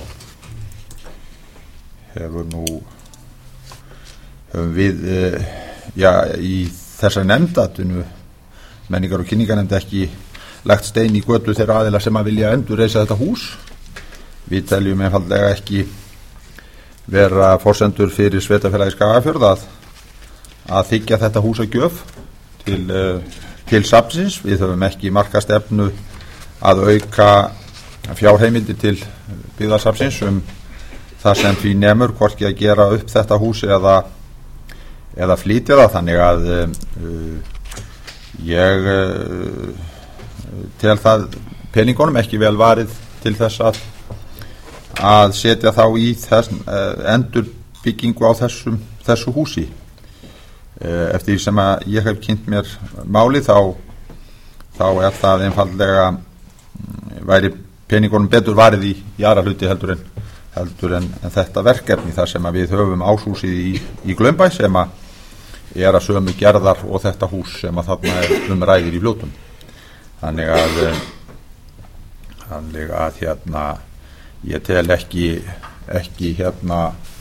hefur nú, hefum við, eh, já, í þessari nefndatunu, menningar og kynningarnefnd ekki lagt stein í götu þeirra aðila sem að vilja endurreisa þetta hús. Við teljum einfaldlega ekki vera forsendur fyrir sveitarfélagi Skagafjörð að, að þiggja þetta hús að gjöf til, uh, til safnsins. Við höfum ekki markastefnu að auka fjárheimildi til byggðarsafnsins um það sem því nemur hvorki að gera upp þetta hús eða, eða flytja það, þannig að uh, ég uh, tel það peningunum ekki vel varið til þess að að setja þá í þess, uh, endurbyggingu á þessum, þessu húsi. Uh, eftir því sem að ég hef kynnt mér máli þá, þá er það einfaldlega væri peningunum betur varið í, í aðra hluti heldur en, heldur en, en þetta verkefni þar sem að við höfum áshúsið í, í Glaumbæ sem að er að sömu gerðar og þetta hús sem að þarna er um ræðir í Fljótum. Þannig að, þannig að hérna ég tel ekki, ekki hérna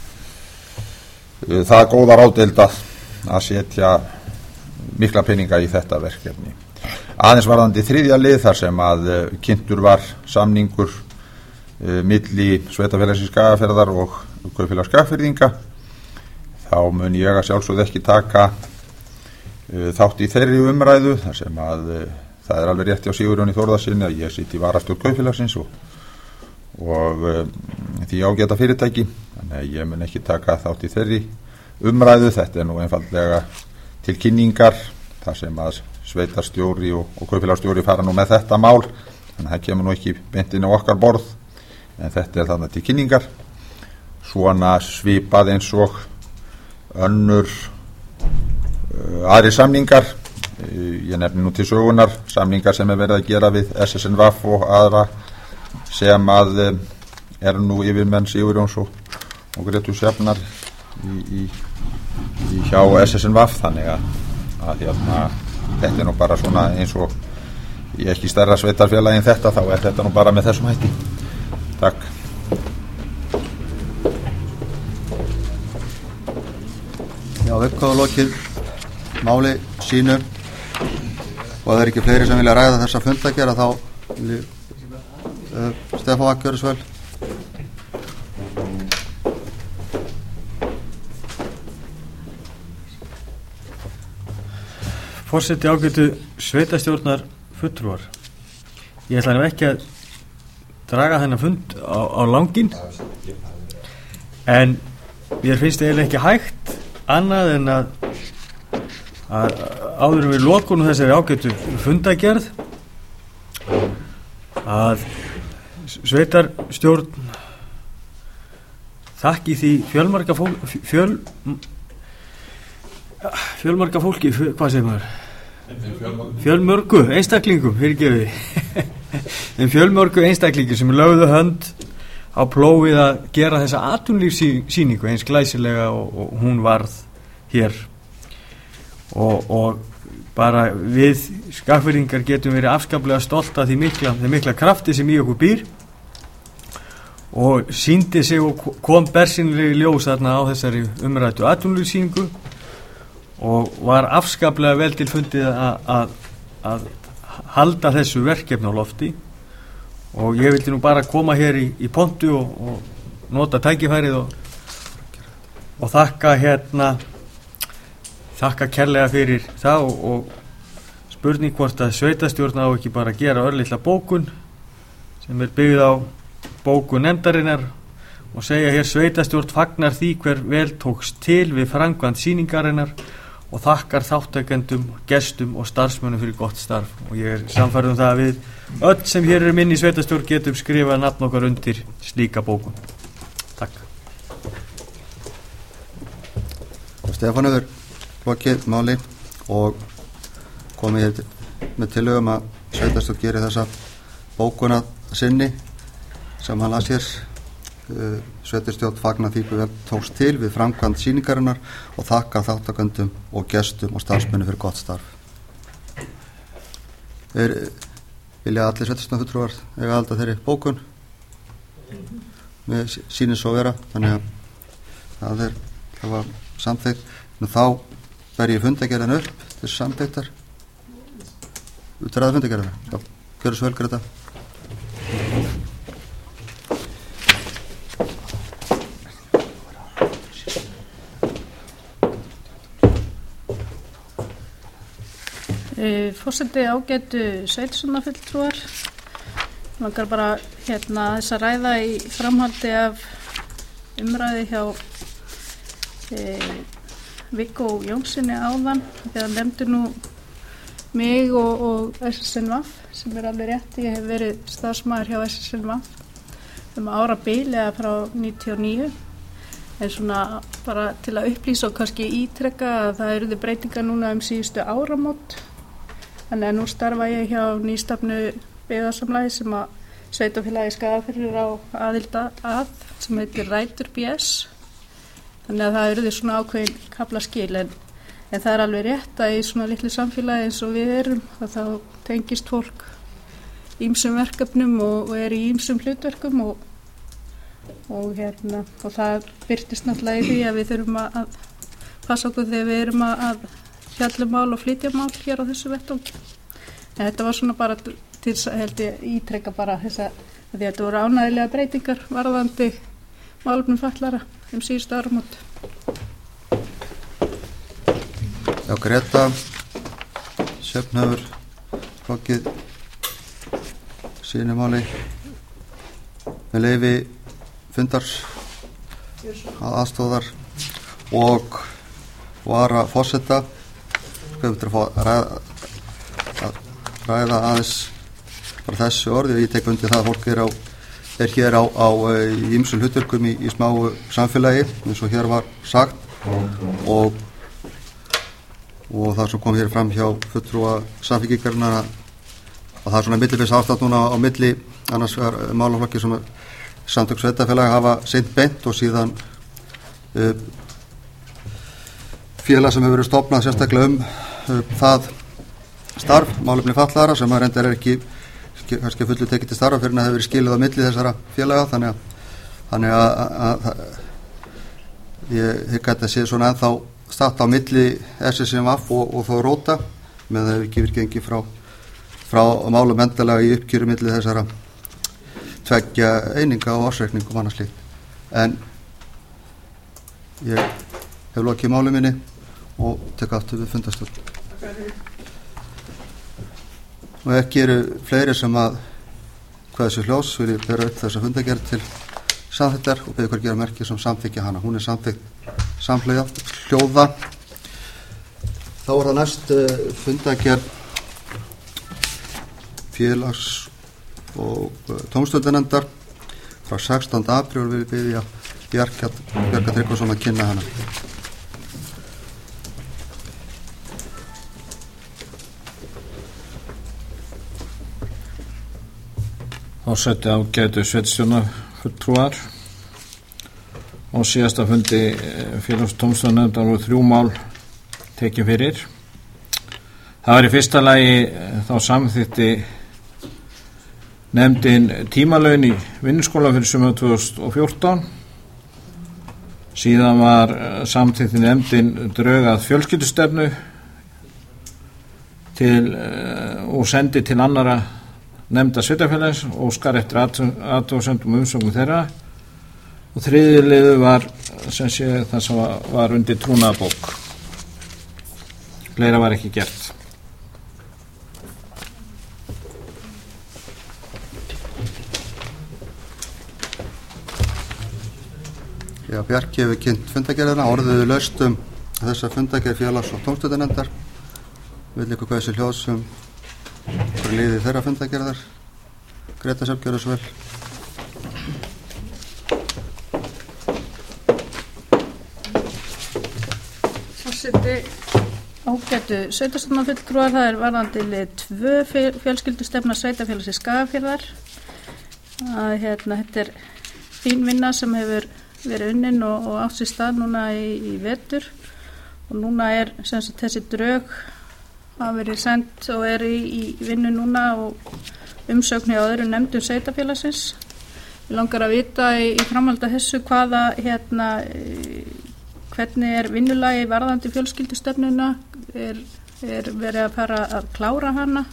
það góða ráðdeild að að setja mikla peninga í þetta verkefni. Aðeins varðandi þriðja lið þar sem að kynntur var samningur uh, milli Sveitarfélagsins Skagafjarðar og Kaupfélags Skagfirðinga, þá mun ég að sjálfsögðu ekki taka uh, þátt í þeirri umræðu þar sem að uh, það er alveg rétt hjá Sigurjóni Þórðarsyni að ég sitt í varastjórn Kaupfélagsins og og um, því ágæta fyrirtæki, þannig að ég mun ekki taka þátt í þeirri umræðu. Þetta er nú einfaldlega til kynningar þar sem að sveitarstjóri og, og kaupfélagsstjóri fara nú með þetta mál, þannig að það kemur nú ekki beint inn á okkar borð, en þetta er þannig til kynningar. Svona svipað eins og önnur uh, aðri samningar, uh, ég nefni nú til sögunar samningar sem er verið að gera við S S N V og aðra sem að um, er nú yfirmenn Sigurjóns og, og Gretu Sjafnar í, í, í hjá S S N V, þannig að, að hérna, þetta er nú bara svona eins og í ekki stærra sveitarfélagi en þetta, þá er þetta nú bara með þessum hætti. Takk. Já, Viggó lokið máli sínu og það er ekki fleiri sem vilja ræða þessa fundagerða, þá vilja Uh, Stefán, gjörðu svo vel. forseti, ágætu sveitarstjórnar fulltrúar. Ég ætla nú ekki að draga þennan fund á, á langinn, en mér finnst eiginlega ekki hægt annað en að, að áður en við lokum þessari ágætu fundagerð að sveitarstjórn þakki því fjölmarga fólk, fjöl, fjölmarga fólki, fjöl, hvað segir maður? Fjölmörgu einstaklingum, fyrirgefiði, en fjölmörgu einstaklingum sem lögðu hönd á plófið að gera þessa atvinnulífssýningu eins glæsilega og, og hún varð hér. Og, og bara við Skagfirðingar getum verið afskaplega stolt af því mikla, því mikla krafti sem í okkur býr og sýndi sig og kom bersýnilega í ljós þarna á þessari umræddu atvinnulífssýningu og var afskaplega vel til fundið að, að, að halda þessu verkefni á lofti. Og ég vildi nú bara koma hér í, í pontu og, og nota tækifærið og, og þakka hérna þakka kærlega fyrir það og, og spurning hvort að sveitarstjórn á ekki bara að gera örlitla bókun sem er byggð á bókun nefndarinnar og segja hér sveitarstjórn fagnar því hver vel tókst til við framkvæmd sýningarinnar og þakkar þáttakendum, gestum og starfsmönnum fyrir gott starf. Og ég er sannfærður um það að við öll sem hér erum inn í sveitarstjórn getum skrifað nafn okkar undir slíka bókun. Takk. Stefán hefur lokið máli og komið hér með tillögum að sveitarstjórn geri þessa bókuna sinni sem hann las hér. Uh, sveitarstjórn fagnar því hver vel tókst til við framkvæmd sýningarinnar og þakka þáttakendum og gestum og starfsmönnum fyrir gott starf. Er, vilja allir sveitarstjórnarfulltrúar eiga halda þeirri bókun? Mér sýnir svo vera, þannig að það er það var samþykkt. Nú þá ber ég fundagerðina upp til samþykktar. Útræða fundagerðina. Já, gjörðu svo vel, Greta. Forseti, ágætu sveitarstjórnarfulltrúar, langar bara hérna þess að ræða í framhaldi af umræði hjá e, Viggo Jónssoni áðan þegar nefndi nú mig og, og S S N V sem er alveg rétt. Ég hef verið starfsmaður hjá S S N V um árabil eða frá níutíu og níu, en svona bara til að upplýsa og kannski ítrekka að það eruðu breytingar núna um síðustu áramót. Þannig að nú starfa ég hjá nýstafnu byggðasamlagi sem að sveitarfélagi Skagafjörður á aðild að sem heitir Rætur B S. Þannig að það eruðu svona ákveðin kaflaskil, en, en það er alveg rétt að í svona litlu samfélagi eins og við erum að þá tengist fólk ýmsum verkefnum og, og er í ýmsum hlutverkum og, og, hérna, og það birtist náttúrulega í því að við þurfum að, að passa okkur þegar við erum að, að fjallumál og flytjamál hér á þessu vettvangi. En þetta var svona bara til þess að held ég ítrekka bara þess að því að þetta voru ánægilega breytingar varðandi málefnum fatlara um síðustu áramót. Já, Greta Sjöfn hefur lokið sínu máli með leyfi fundar að aðstóðar og vara forseta. Við höfum að fá ræða, að ræða aðeins bara þessu orði og ég tek undir það að fólk er, á, er hér á, á ýmsum hlutverkum í, í smáu samfélagi eins og hér var sagt og, og það sem kom hér fram hjá fulltrúa Samfylkingarinnar að, að það er svona millifis afstátt núna á milli annars er málaflokki sem samtök sveitarfélaga hafa seint beint og síðan uh, félag sem hefur verið stofnað sérstaklega um það starf, málefni fatlaðra sem að reyndar er ekki kannski fullu tekið til starfa fyrir að það hefur verið skilið á milli þessara félaga þannig að, þannig að, að, að ég hygg að þetta sé svona ennþá statt á milli S S N V og, og þó róta með það hefur ekki verið gengið frá, frá málum endalega í uppgjöru milli þessara tveggja eininga og ársreikning og annað slíkt. En ég hef lokið máli minni og tek aftur við fundastöld. og ekki eru fleiri sem að hvað þessu hljós vil ég bera upp þessa fundagerð til samþykktar og beða ykkur að gera merki sem samþykkja hana. Hún er samþykkt samhljóða hljóða. Þá er það næst uh, fundagerð félags- og uh, tómstundanefndar frá sextánda apríl vil ég biðja Bjarka, Bjarka Tryggvason að kynna hana. Forseti ágætu sveitarstjórnarfulltrúar. Á síðasta fundi félags- og tómstundanefndar voru þrjú mál tekin fyrir. Það var í fyrsta lagi þá samþykkti nefndin tímalaun í vinnuskóla fyrir sumar tvö þúsund og fjórtán. Síðan var samþykkti nefndin drög að fjölskyldustefnu til og sendi til annara nefnda sveitarfélags og óskar eftir athugasemdum og umsóknum þeirra. Og þriðji liður var sem sé það sem var, var undir trúnaðarbók. Fleira var ekki gert. Já, Bjarki hefur kynnt fundagerðina, orðuðu laust um þessa fundagerð félags- og tómstundanefndar. Vil ykkur hvað þessi hljóðs um hverju liði þeirra fundagerðar. Greta Sjöfn, gjörðu svo vel. Forseti, ágætu sveitarstjórnarfulltrúar, það er varðandi lið tvö fjölskyldustefna sveitarfélags í Skagafjarðar. Að hérna, þetta er fín vinna sem hefur verið unnin og, og átt sér stað núna í, í vetur og núna er sem sagt þessi drög hafa verið sendt og er í, í vinnu núna og umsögn hjá öðrum nefndum sveitarfélagsins. Við langar að vita í, í framhaldi af þessu hvaða hérna hvernig er vinnulagi varðandi fjölskyldustefnuna, er, er verið að fara að klára hana,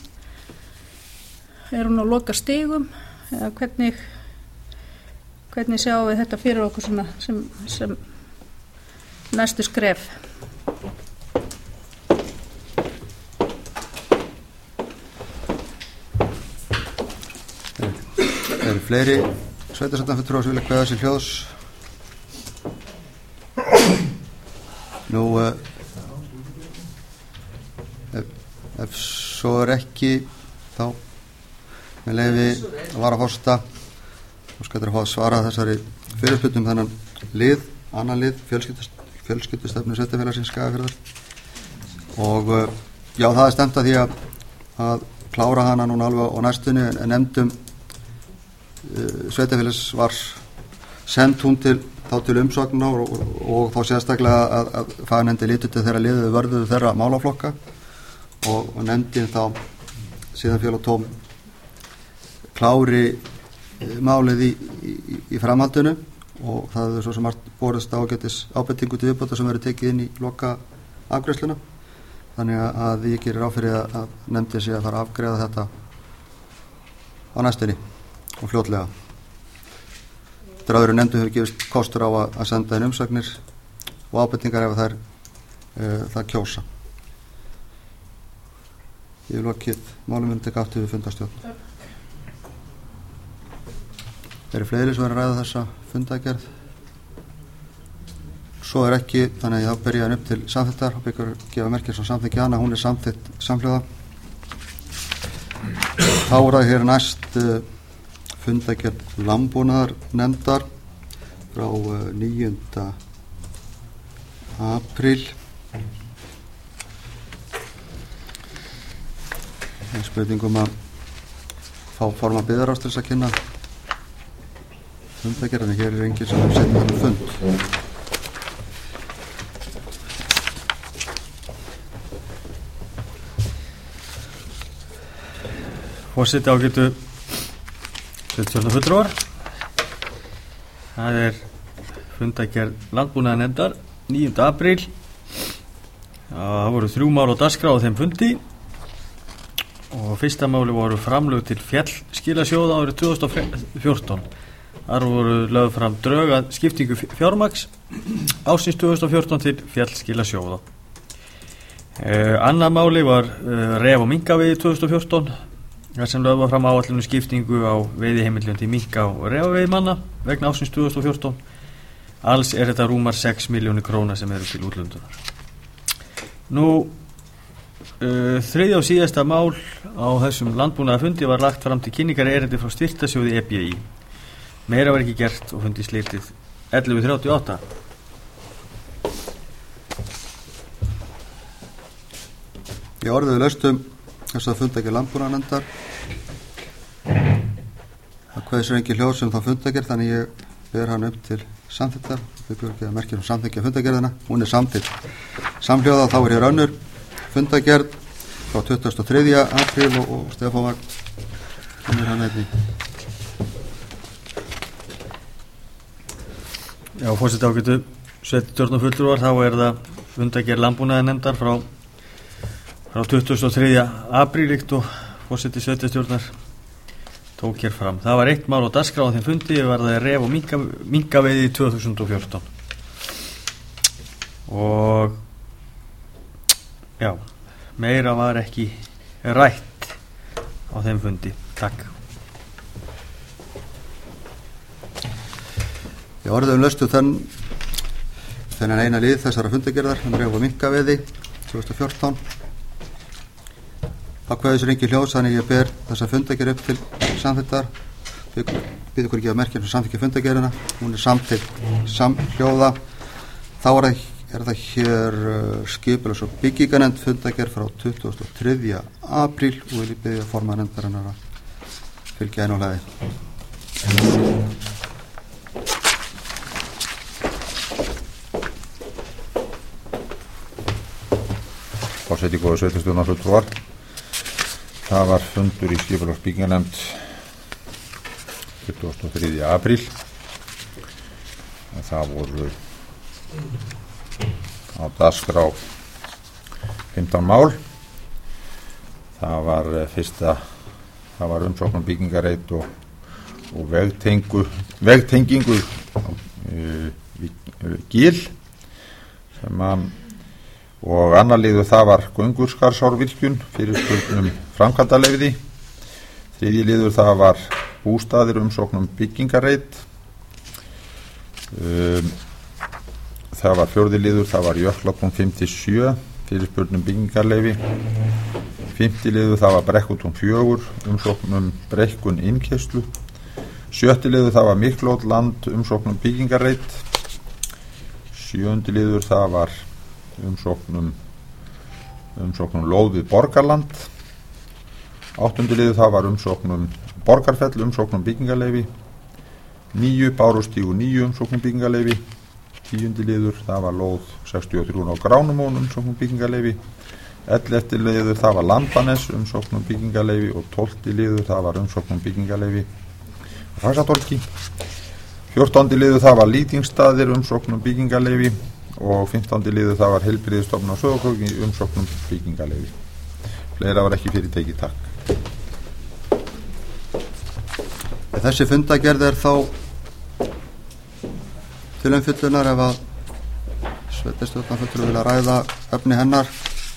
er hún á loka stigum, eða hvernig hvernig sjáum við þetta fyrir okkur svona sem, sem næstu skref. Það eru fleiri sveitarstjórnarfulltrúar sem vilja kveða sér hljóðs. Nú uh, ef, ef svo er ekki þá með leyfi að vara fórsta og skættir að fá að svara þessari fyrirspurnum þennan lið, annan lið fjölskyldustefnu sveitarfélagsins Skagafjarðar og uh, já, það er stemt að því að, að klára hana núna alveg á næstunni en nefndum uh, sveitarfélags var send hún til þá til umsagna og, og, og þá sérstaklega að, að fagnefndi lítur til þeirra liðuðu vörðuðu þeirra málaflokka og, og nefndin þá síðan félag tóm klári málið í, í, í framhaldinu og það er svo sem margt borðist ágætis ábendingu til viðbótar sem verður tekið inn í loka afgreiðsluna þannig að ég gerir ráð fyrir að, að nefndin sé að fara að afgreiða þetta á næstunni og fljótlega. Öðru nefndum hefur gefist kostur á að, að senda inn umsagnir og ábendingar ef þær uh, það kjósa. Ég vil lokið málum um til gátt við fundastjórn. Það eru fleiri sem verður að ræða þessa fundagerð. Svo er ekki, þannig að ég þá byrja hann upp til samþykktar og byggur að gefa merkir sem samþykki hana, hún er samþykkt samhljóða. Þá er það hér næst uh, fundagerð landbúnaðarnefndar frá uh, níunda apríl. Það er spurningum að fá forma biðarást til þess að kynna fundagerð, en hér er enginn sem hefur setið þennan fund. Forseti ágætu sveitarstjórnarfulltrúar. Það er fundagerð landbúnaðarnefndar níunda apríl. Það voru þrjú mál á dagskrá á þeim fundi og fyrsta máli voru framlög til fjallskilasjóða árið tvö þúsund og fjórtán. Þar voru lögð fram drög að skiptingu fjármagns ársins tvö þúsund og fjórtán til fjallskilasjóða. Uh, annað máli var uh, ref- og minkaveiði tvö þúsund og fjórtán. þar sem lögð var fram áætlun um skiptingu á veiðiheimildum til minka og refaveiðimanna vegna ársins tvö þúsund og fjórtán. Alls er þetta rúmar sex milljónir króna sem eru til úthlundunar. Nú, uh, þriðja og síðasta mál á þessum landbúnaðarfundi var lagt fram til kynningar erindi frá styrktarsjóði E B I. Meira var ekki gert og fundi slitið ellefu þrjátíu og átta. Í orðuðu laustum þess að funda ekki landbúnaðarnefndar. Það kveðis engi hljóð sem þá funda ekki, þannig ég ber hann upp til samþykktar. Við byrjum ekki að merkja um samþykkja fundagerðina. Hún er samþykkt samhljóða. Þá er hér önnur fundagerð frá tuttugasta og þriðja apríl og, og Stefán Vagn. Hún er hann einnig. Já, forseti ágætu sveitarstjórnarfulltrúar, þá er það fundagerð landbúnaðarnefndar frá frá tuttugasta og þriðja apríl líkt og forseti sveitarstjórnar tók hér fram. Það var eitt mál á dagskrá á þeim fundi, var það ref og minka, minkaveiði tvö þúsund og fjórtán. Og já, meira var ekki rætt á þeim fundi. Takk. Í orðuðum laustu þann þennan eina lið þessara fundagerðar, hann ref og minkaveiði tvö þúsund og fjórtán. Það kveðis engi hljóð, þannig ég ber þessa fundagerð upp til samþykktar. Býð ykkur ekki að merkja um samþykkja fundagerðina. Hún er samþykkt samhljóða. Þá er það, er það hér uh, skipulags- og bygginganefnd fundagerð frá tuttugasta og þriðja apríl og vil ég biðja formaður nefndarinnar að fylgja einu á hlaði. Forseti góðu sveitarstjórnarfulltrúar. Það var fundur í skipulags- og bygginganefnd tuttugasta og þriðja apríl. Það voru á dagskrá fimmtán mál. Það var fyrsta, það var umsókn um byggingareit og, og vegtengu, vegtengingu uh, Gil sem að og annar liður það var Gönguskarðsárvirkjun fyrir spurnum framkvæmdaleyfi. Þriðji liður það var bústaðir umsóknum byggingarreit. Um, það var fjórði liður, það var Jöklatún fimm til sjö fyrir spurnum byggingarleyfi. Fimmti liður það var Brekkutún fjögur umsóknum brekkun innkeyrslu. Sjötti liður það var Miklótland umsóknum byggingarreit. Sjöundi liður það var umsóknum umsóknum lóð við Borgarland. Áttundi liður það var umsóknum Borgarfell umsóknum byggingarleyfi. Níu Bárustígu níu umsóknum byggingarleyfi. Tíundi liður það var lóð sextíu og þrjú á Gránumón umsóknum byggingarleyfi. Ellefti liður það var Lambanes umsóknum byggingarleyfi og tólfti liður það var umsóknum byggingarleyfi Faxatorgi. Fjórtándi liður það var Lýtingsstaðir umsóknum byggingarleyfi og fimmtándi liður það var Heilbrigðisstofnun á Sauðárkróki umsóknum byggingarleyfi. Fleira var ekki fyrir tekið. Takk. Þessi fundagerð er þá til umfjöllunar ef að sveitarstjórnarfulltrúar vilja ræða efni hennar.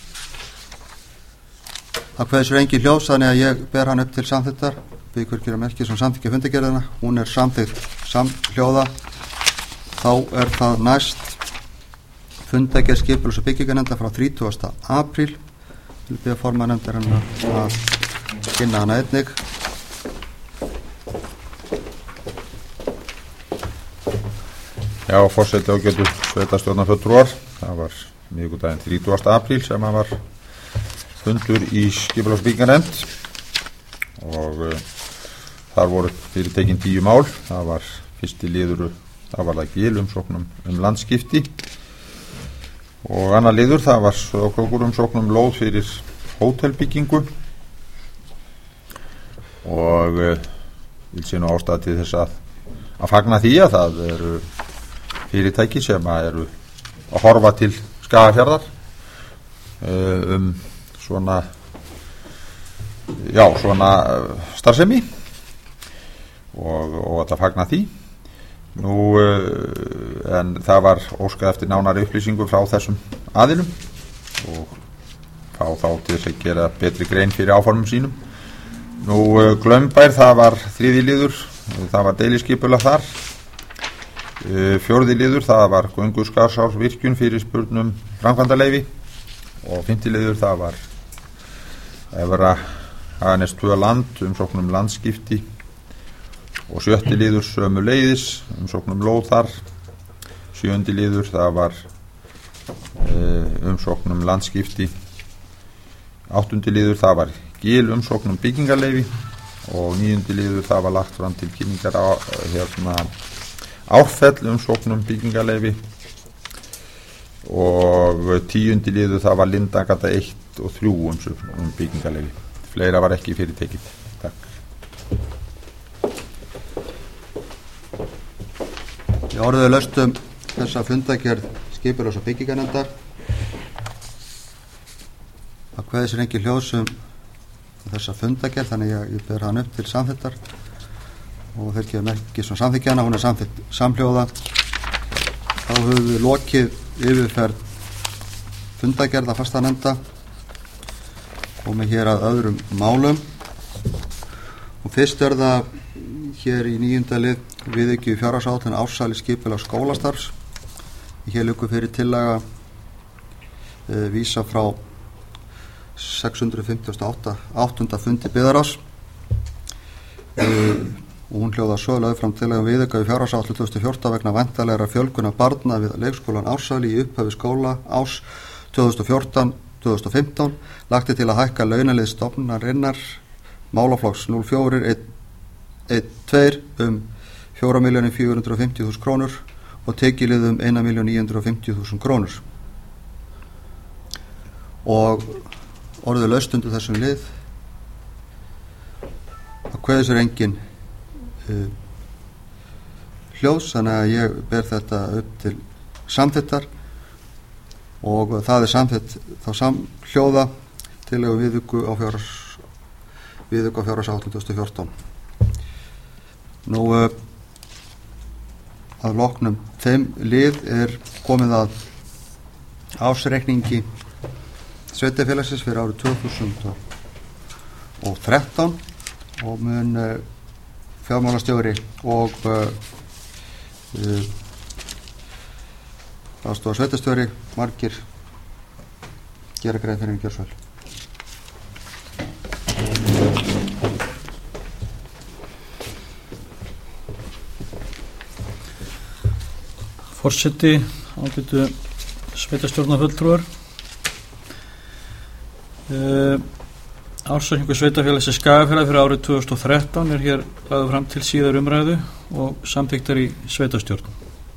Það kveðis engi hljóð, þannig að ég ber hann upp til samþykktar. Býð ykkur gera merki sem samþykkja fundagerðina. Hún er samþykkt samhljóða. Þá er það næst fundagerð skipulags- og bygginganefndar frá þrítugasta apríl. Vil biðja formaður nefndarinnar að kynna hana einnig. Já, forseti ágætu sveitarstjórnarfulltrúar. Það var miðvikudaginn þrítugasta apríl sem að var fundur í skipulags- og bygginganefnd og uh, þar voru fyrir tekin tíu mál. Það var fyrsti liður, það var það Gil umsóknum um landskipti og annar liður það var Sauðárkrókur umsóknum lóð fyrir hótelbyggingu og uh, vil sé nú ástæða til þess að, að fagna því að það eru fyrirtæki sem að eru að horfa til Skagafjarðar uh, um svona já, svona starfsemi og, og að fagna því. Nú, uh, en það var óskað eftir nánari upplýsingu frá þessum aðilum og fá þá til þess að gera betri grein fyrir áformum sínum. Nú, Glaumbær, það var þriði liður, það var deiliskipulag þar. Fjórði liður, það var Gönguskarðsárvirkjun fyrir spurnum framkvæmdaleyfi og fimmti liður, það var Efra Haganess tvö land, umsóknum landskipti og sjötti liður sömu leiðis, umsóknum lóð þar. Sjöndi liður, það var umsóknum landskipti. Áttundi liður, það var gil umsóknum byggingarleyfi og níundi liður, það var lagt fram til kynningar á hérna Árfell umsóknum byggingarleyfi og tíundi liður, það var Lindagata eitt og þrjú umsóknum byggingarleyfi. Fleira var ekki fyrir tekið. Takk. Ég orðuðu löstum þessa fundagerð skipulags- og byggingarnefndar. Það kveði sér engin hljóðsum þessa fundagerð, þannig að ég ber hann upp til samþykktar og þeir gefa merki sem samþykkjana, hún er samþykkt samhljóða. Þá höfum við lokið yfirferð fundagerða fastanefnda, komið hér að öðrum málum og fyrst er það hér í níunda lið viðauki við fjárhagsáætlun ársali skipulags skólastarfs. Hér liggur fyrir tillaga e, vísa frá sex hundruð fimmtíu og átta fundi byggðarás e, og hún hljóðar svo: lögð fram tillaga um viðauka við fjárhagsáætlun tvö þúsund og fjórtán vegna væntanlegrar fjölgunar barna við leikskólan Ársæli í upphafi skóla árs tvö þúsund og fjórtán til tvö þúsund og fimmtán. Lagt er til að hækka launalið stofnunarinnar málaflokks núll fjögur einn tveir um fjórar milljónir fjögur hundruð og fimmtíu þúsund krónur og tekjulið um eina milljón níu hundruð og fimmtíu þúsund krónur. Og orðið laust undir þessum lið að kveði sér engin uh, hljóðs, þannig að ég ber þetta upp til samþykktar og það er samþykkt þá samhljóða tillögu viðauku á fjárhags viðauku á fjárhagsáætlun tvö þúsund og fjórtán. Nú uh, að loknum þeim lið er komið að ársreikningi sveitarfélagsins fyrir árið tvö þúsund og þrettán og mun uh, fjármálastjóri og uh, uh, aðstoðar sveitarstjóri Margir gera grein fyrir gjörsvel. Forseti, ágætu sveitarstjórnarfulltrúar. Uh, Ársreikningur sveitarfélagsins Skagafjarðar fyrir árið tvö þúsund og þrettán er hér lagður fram til síðar umræðu og samþykktar í sveitarstjórn.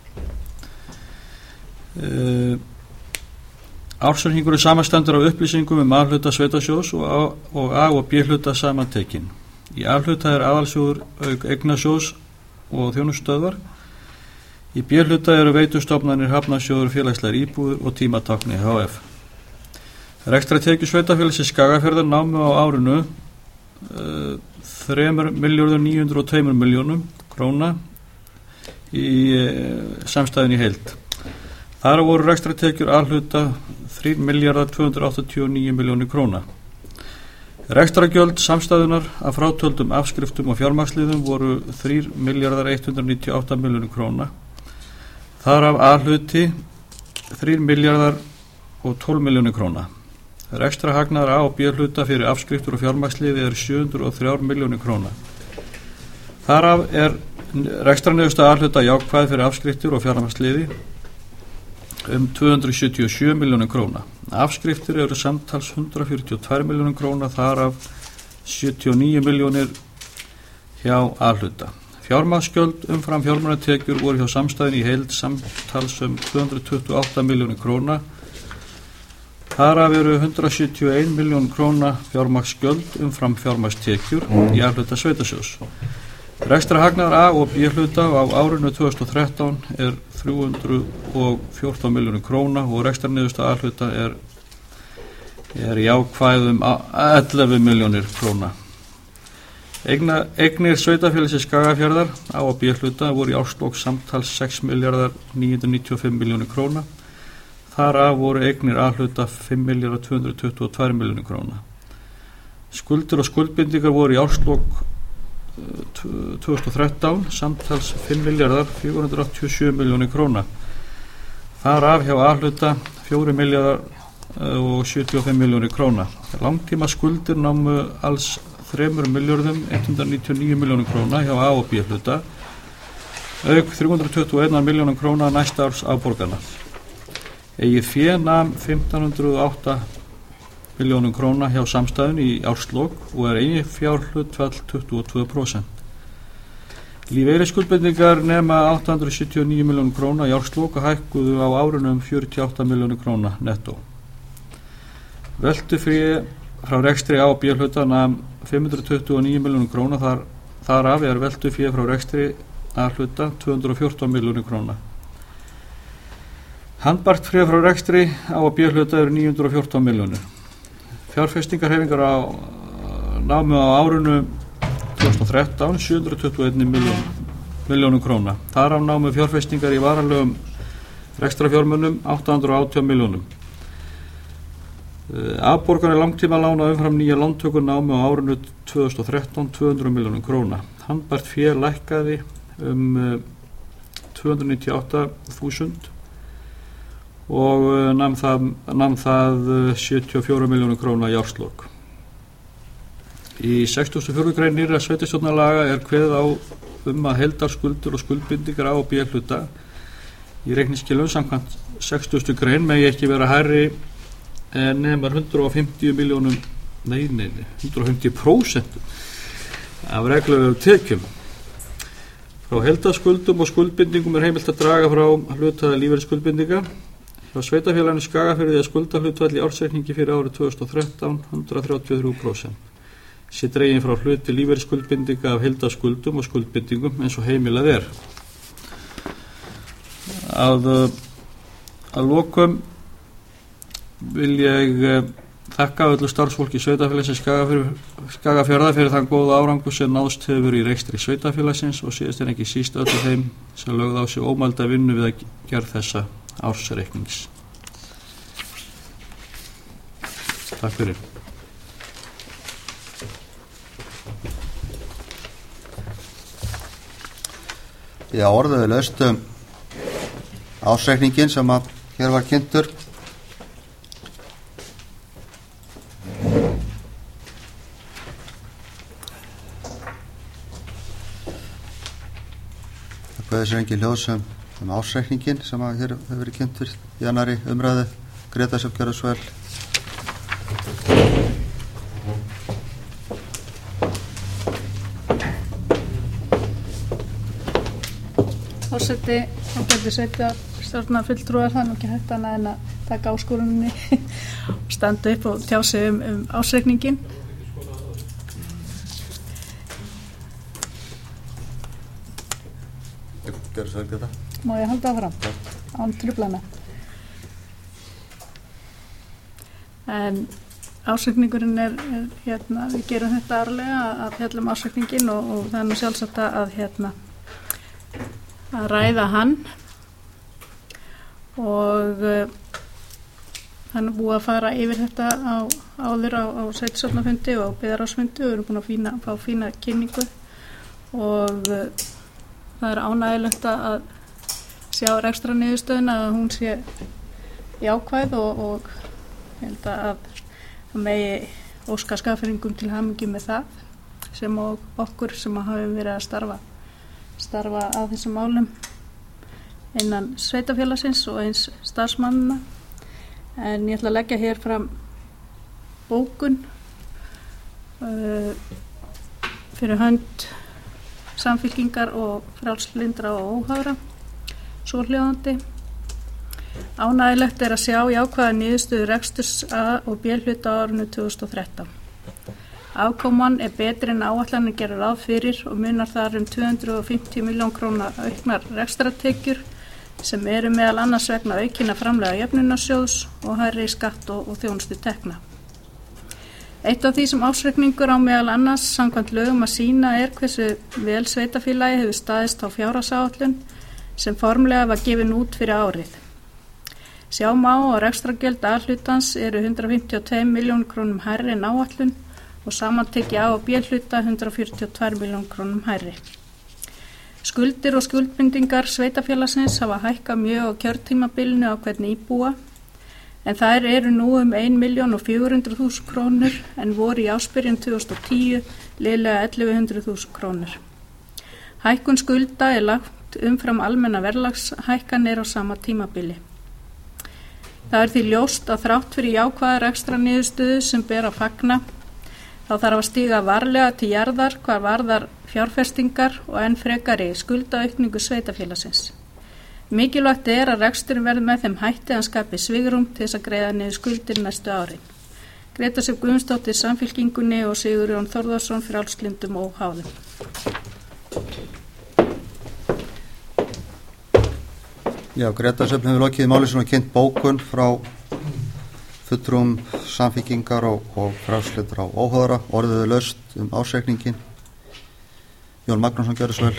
Uh, Ársreikningur er samanstendur af upplýsingum um A-hluta sveitarsjóðs og A og, A og B-hluta samantekin. Í A-hluta er aðalsjóður auk eignasjóðs og þjónustustöðvar. Í B-hluta eru veitustofnanir, hafnarsjóður, félagslegar íbúðir og tímatákni H F. Rekstrartekjur sveitarfélagsins Skagafjarðar námu á árinu uh, þremur milljörðum níu hundruð og tveimur milljónum króna í uh, samstæðin í heild. Þar voru rekstrartekjur A-hluta þrír milljarðar tvö hundruð áttatíu og níu milljónir króna. Rekstrargjöld samstæðunar af frátöldum afskriftum og fjármagnsliðum voru þrír milljarðar hundrað níutíu og átta milljónir króna. Þar af A-hluti þrír milljarðar og tólf milljónir króna. Rekstrarhagnaður A og B-hluta fyrir afskriftur og fjármagnsliði er sjö hundruð og þrjár milljónir króna. Þar af er rekstrarniðurstaða A-hluta jákvæð fyrir afskriftur og fjármagnsliði um tvö hundruð sjötíu og sjö milljónir króna. Afskriftir eru samtals hundrað fjörutíu og tvær milljónir króna, þar af sjötíu og níu milljónir hjá A-hluta. Fjármagnsgjöld umfram fjármálatekjur voru hjá samstæðin í heild samtals um tvö hundruð tuttugu og átta milljónir króna. Þar af eru hundrað sjötíu og ein milljón króna fjármagnsgjöld umfram fjármagnstekjur í A-hluta sveitarsjóðs. Rekstrarhagnaður A og B-hluta á árinu tvö þúsund og þrettán er þrjú hundruð og fjórtán milljónir króna og rekstrarniðurstaða A-hluta er, er jákvæðum ellefu milljónir króna. Eigna, eignir sveitarfélagsins Skagafjarðar A og B-hluta voru í árslok samtals sex milljarðar níu hundruð níutíu og fimm milljónir króna. Þar af voru eignir A-hluta fimm milljarðar tvö hundruð tuttugu og tvær milljónir króna. Skuldir og skuldbindingar voru í árslok tvö þúsund og þrettán samtals fimm milljarðar fjögur hundruð áttatíu og sjö milljónir króna. Þar af hjá A-hluta fjórir milljarðar og sjötíu og fimm milljónir króna. Langtíma skuldir námu alls þremur milljörðum hundrað níutíu og níu milljónir króna hjá A og B-hluta, auk þrjú hundruð tuttugu og eina milljónir króna næsta árs afborgana. Eigið fé nam fimmtán hundruð og átta milljónum króna hjá samstæðun í árslok og er eigið fjárhlutfall tuttugu og tvö prósent. Lífeyrisskuldbindingar nema átta hundruð sjötíu og níu milljónum króna í árslok og hækkuðu á árunum fjörutíu og átta milljónir króna nettó. Veltufé frá rekstri A og B-hluta nam fimm hundruð tuttugu og níu milljónir króna, þar, þar af er veltufé frá rekstri A-hluta tvö hundruð og fjórtán milljónir króna. Handbært fé frá rekstri A og B-hluta eru níu hundruð og fjórtán milljónir. Fjárfestingarhefingar á námu á árinu tvö þúsund og þrettán sjö hundruð tuttugu og eina milljón, milljónum króna. Þar af námu fjárfestingar í varanlegum rekstrarfjármunum átta hundruð og átján milljónum. Afborganir langtíma lána umfram nýja lántöku námu á árinu tvö þúsund og þrettán tvö hundruð milljónum króna. Handbært fé lækkaði um tvö hundruð níutíu og átta þúsund og nam það, nam það sjötíu og fjórar milljónir króna í árslok. Í sextugustu og fjórðu grein nýrra sveitarstjórnarlaga er kveðið á um að heildarskuldir og skuldbindingar A og B-hluta í reikningsskilum samkvæmt sextugustu grein megi ekki vera hærri en nemar hundrað og fimmtíu milljónum, nei, nei, nei, hundrað og fimmtíu prósent af reglulegum tekjum. Frá heildarskuldum og skuldbindingum er heimilt að draga frá hlutaða lífeyrisskuldbindinga. Hjá sveitarfélaginu Skagafirði er skuldahlutfall í ársreikningi fyrir árið tvö þúsund og þrettán hundrað þrjátíu og þrjú prósent. Sé dregin frá hluti lífeyrisskuldbindinga af heildarskuldum og skuldbindingum eins og heimilað er. Að, að lokum vil ég þakka öllu starfsfólki sveitarfélagsins Skagafjarðar fyrir þann góða árangur sem náðst hefur í rekstri sveitarfélagsins og síðast en ekki síst öllu þeim sem lögðu á sig ómælda vinnu við að gera þessa ársreiknings. Takk fyrir. Já, orðuðu laust um ársreikningin sem að hér var kynntur. Það bæði sér engin hljóð sem um ársreikningin sem að hér hefur verið kynntur í annarri umræðu. Greta sem gerðu svo vel. Forseti, þá getur sveitarstjórnar fulltrúar, það er nú ekki hægt annað en að taka áskoruninni og standa upp og tjá sig um, um ársreikningin. Gerðu svo vel, Greta. Má ég halda áfram? Án truflana. En ársreikningurinn er, er hérna, við gerum þetta árlega að fjalla um ársreikningin og, og það er nú sjálfsagt að hérna að ræða hann og uh, hann er búið að fara yfir þetta á, áður á, á sveitarstjórnarfundi og á byggðarráðsfundi og við erum búin að fína, fá fína kynningu og uh, það er ánægilegt að sjá rekstra niðurstöðuna að hún sé jákvæð og, og ég held að að megi óska Skagfirðingum til hamingju með það sem og okkur sem að hafa verið að starfa starfa á þessum málum innan sveitafélagsins og eins starfsmannina. En ég ætla að leggja hér fram bókun uh, fyrir hönd Samfylkingar og frjálslyndra og óháðra, svohljóðandi. Ánægilegt er að sjá jákvæða niðurstöðu reksturs A og B-hluta á árinu tvö þúsund og þrettán. Afkoman er betri en áætlanir gera ráð fyrir og munar þar um tvö hundruð og fimmtíu milljón króna auknar rekstratekjur sem eru meðal annars vegna aukinna framlega jöfnunarsjóðs og hærri skatt og, og þjónustu tekna. Eitt af því sem ársreikningur á meðal annars samkvæmt lögum að sýna er hversu vel sveitarfélagi hefur staðist á fjárhagsáætlun sem formlega var gefin út fyrir árið. Sjá má og rekstragjöld A-hlutans eru hundrað fimmtíu og tvær milljónir krónum hærri en áætlun og samantekið A og B hluta hundrað fjörutíu og tvær milljón krónum hærri. Skuldir og skuldbindingar sveitarfélagsins hafa hækkað mjög á kjörtímabilinu á hvern íbúa, en þær eru nú um ein milljón og fjögur hundruð þúsund krónur en voru í ársbyrjun tvö þúsund og tíu liðlega ellefu hundruð þúsund krónur. Hækkun skulda er lagt umfram almenna verðlagshækkanir á sama tímabili. Það er því ljóst að þrátt fyrir jákvæða rekstrarniðurstöðu sem ber að fagna, þá þarf að stíga varlega til jarðar hvar varðar fjárfestingar og enn frekari skuldaaukningu sveitarfélagsins. Mikilvægt er að reksturinn verði með þeim hætti að hann skapi svigrúm til þess að greiða niður skuldir næstu árin. Greta Sif Guðmundsdóttir Samfylkingunni og Sigurjón Þórðarsson Frjálslyndum og Óháðum. Já, Greta Sif hefur lokið máli sem var kynnt bókun frá fulltrúum Samfylkingar og, og Frjálslyndra og Óháðara, orðuðu laust um ársreikningin. Jón Magnússon, gjörðu svo vel.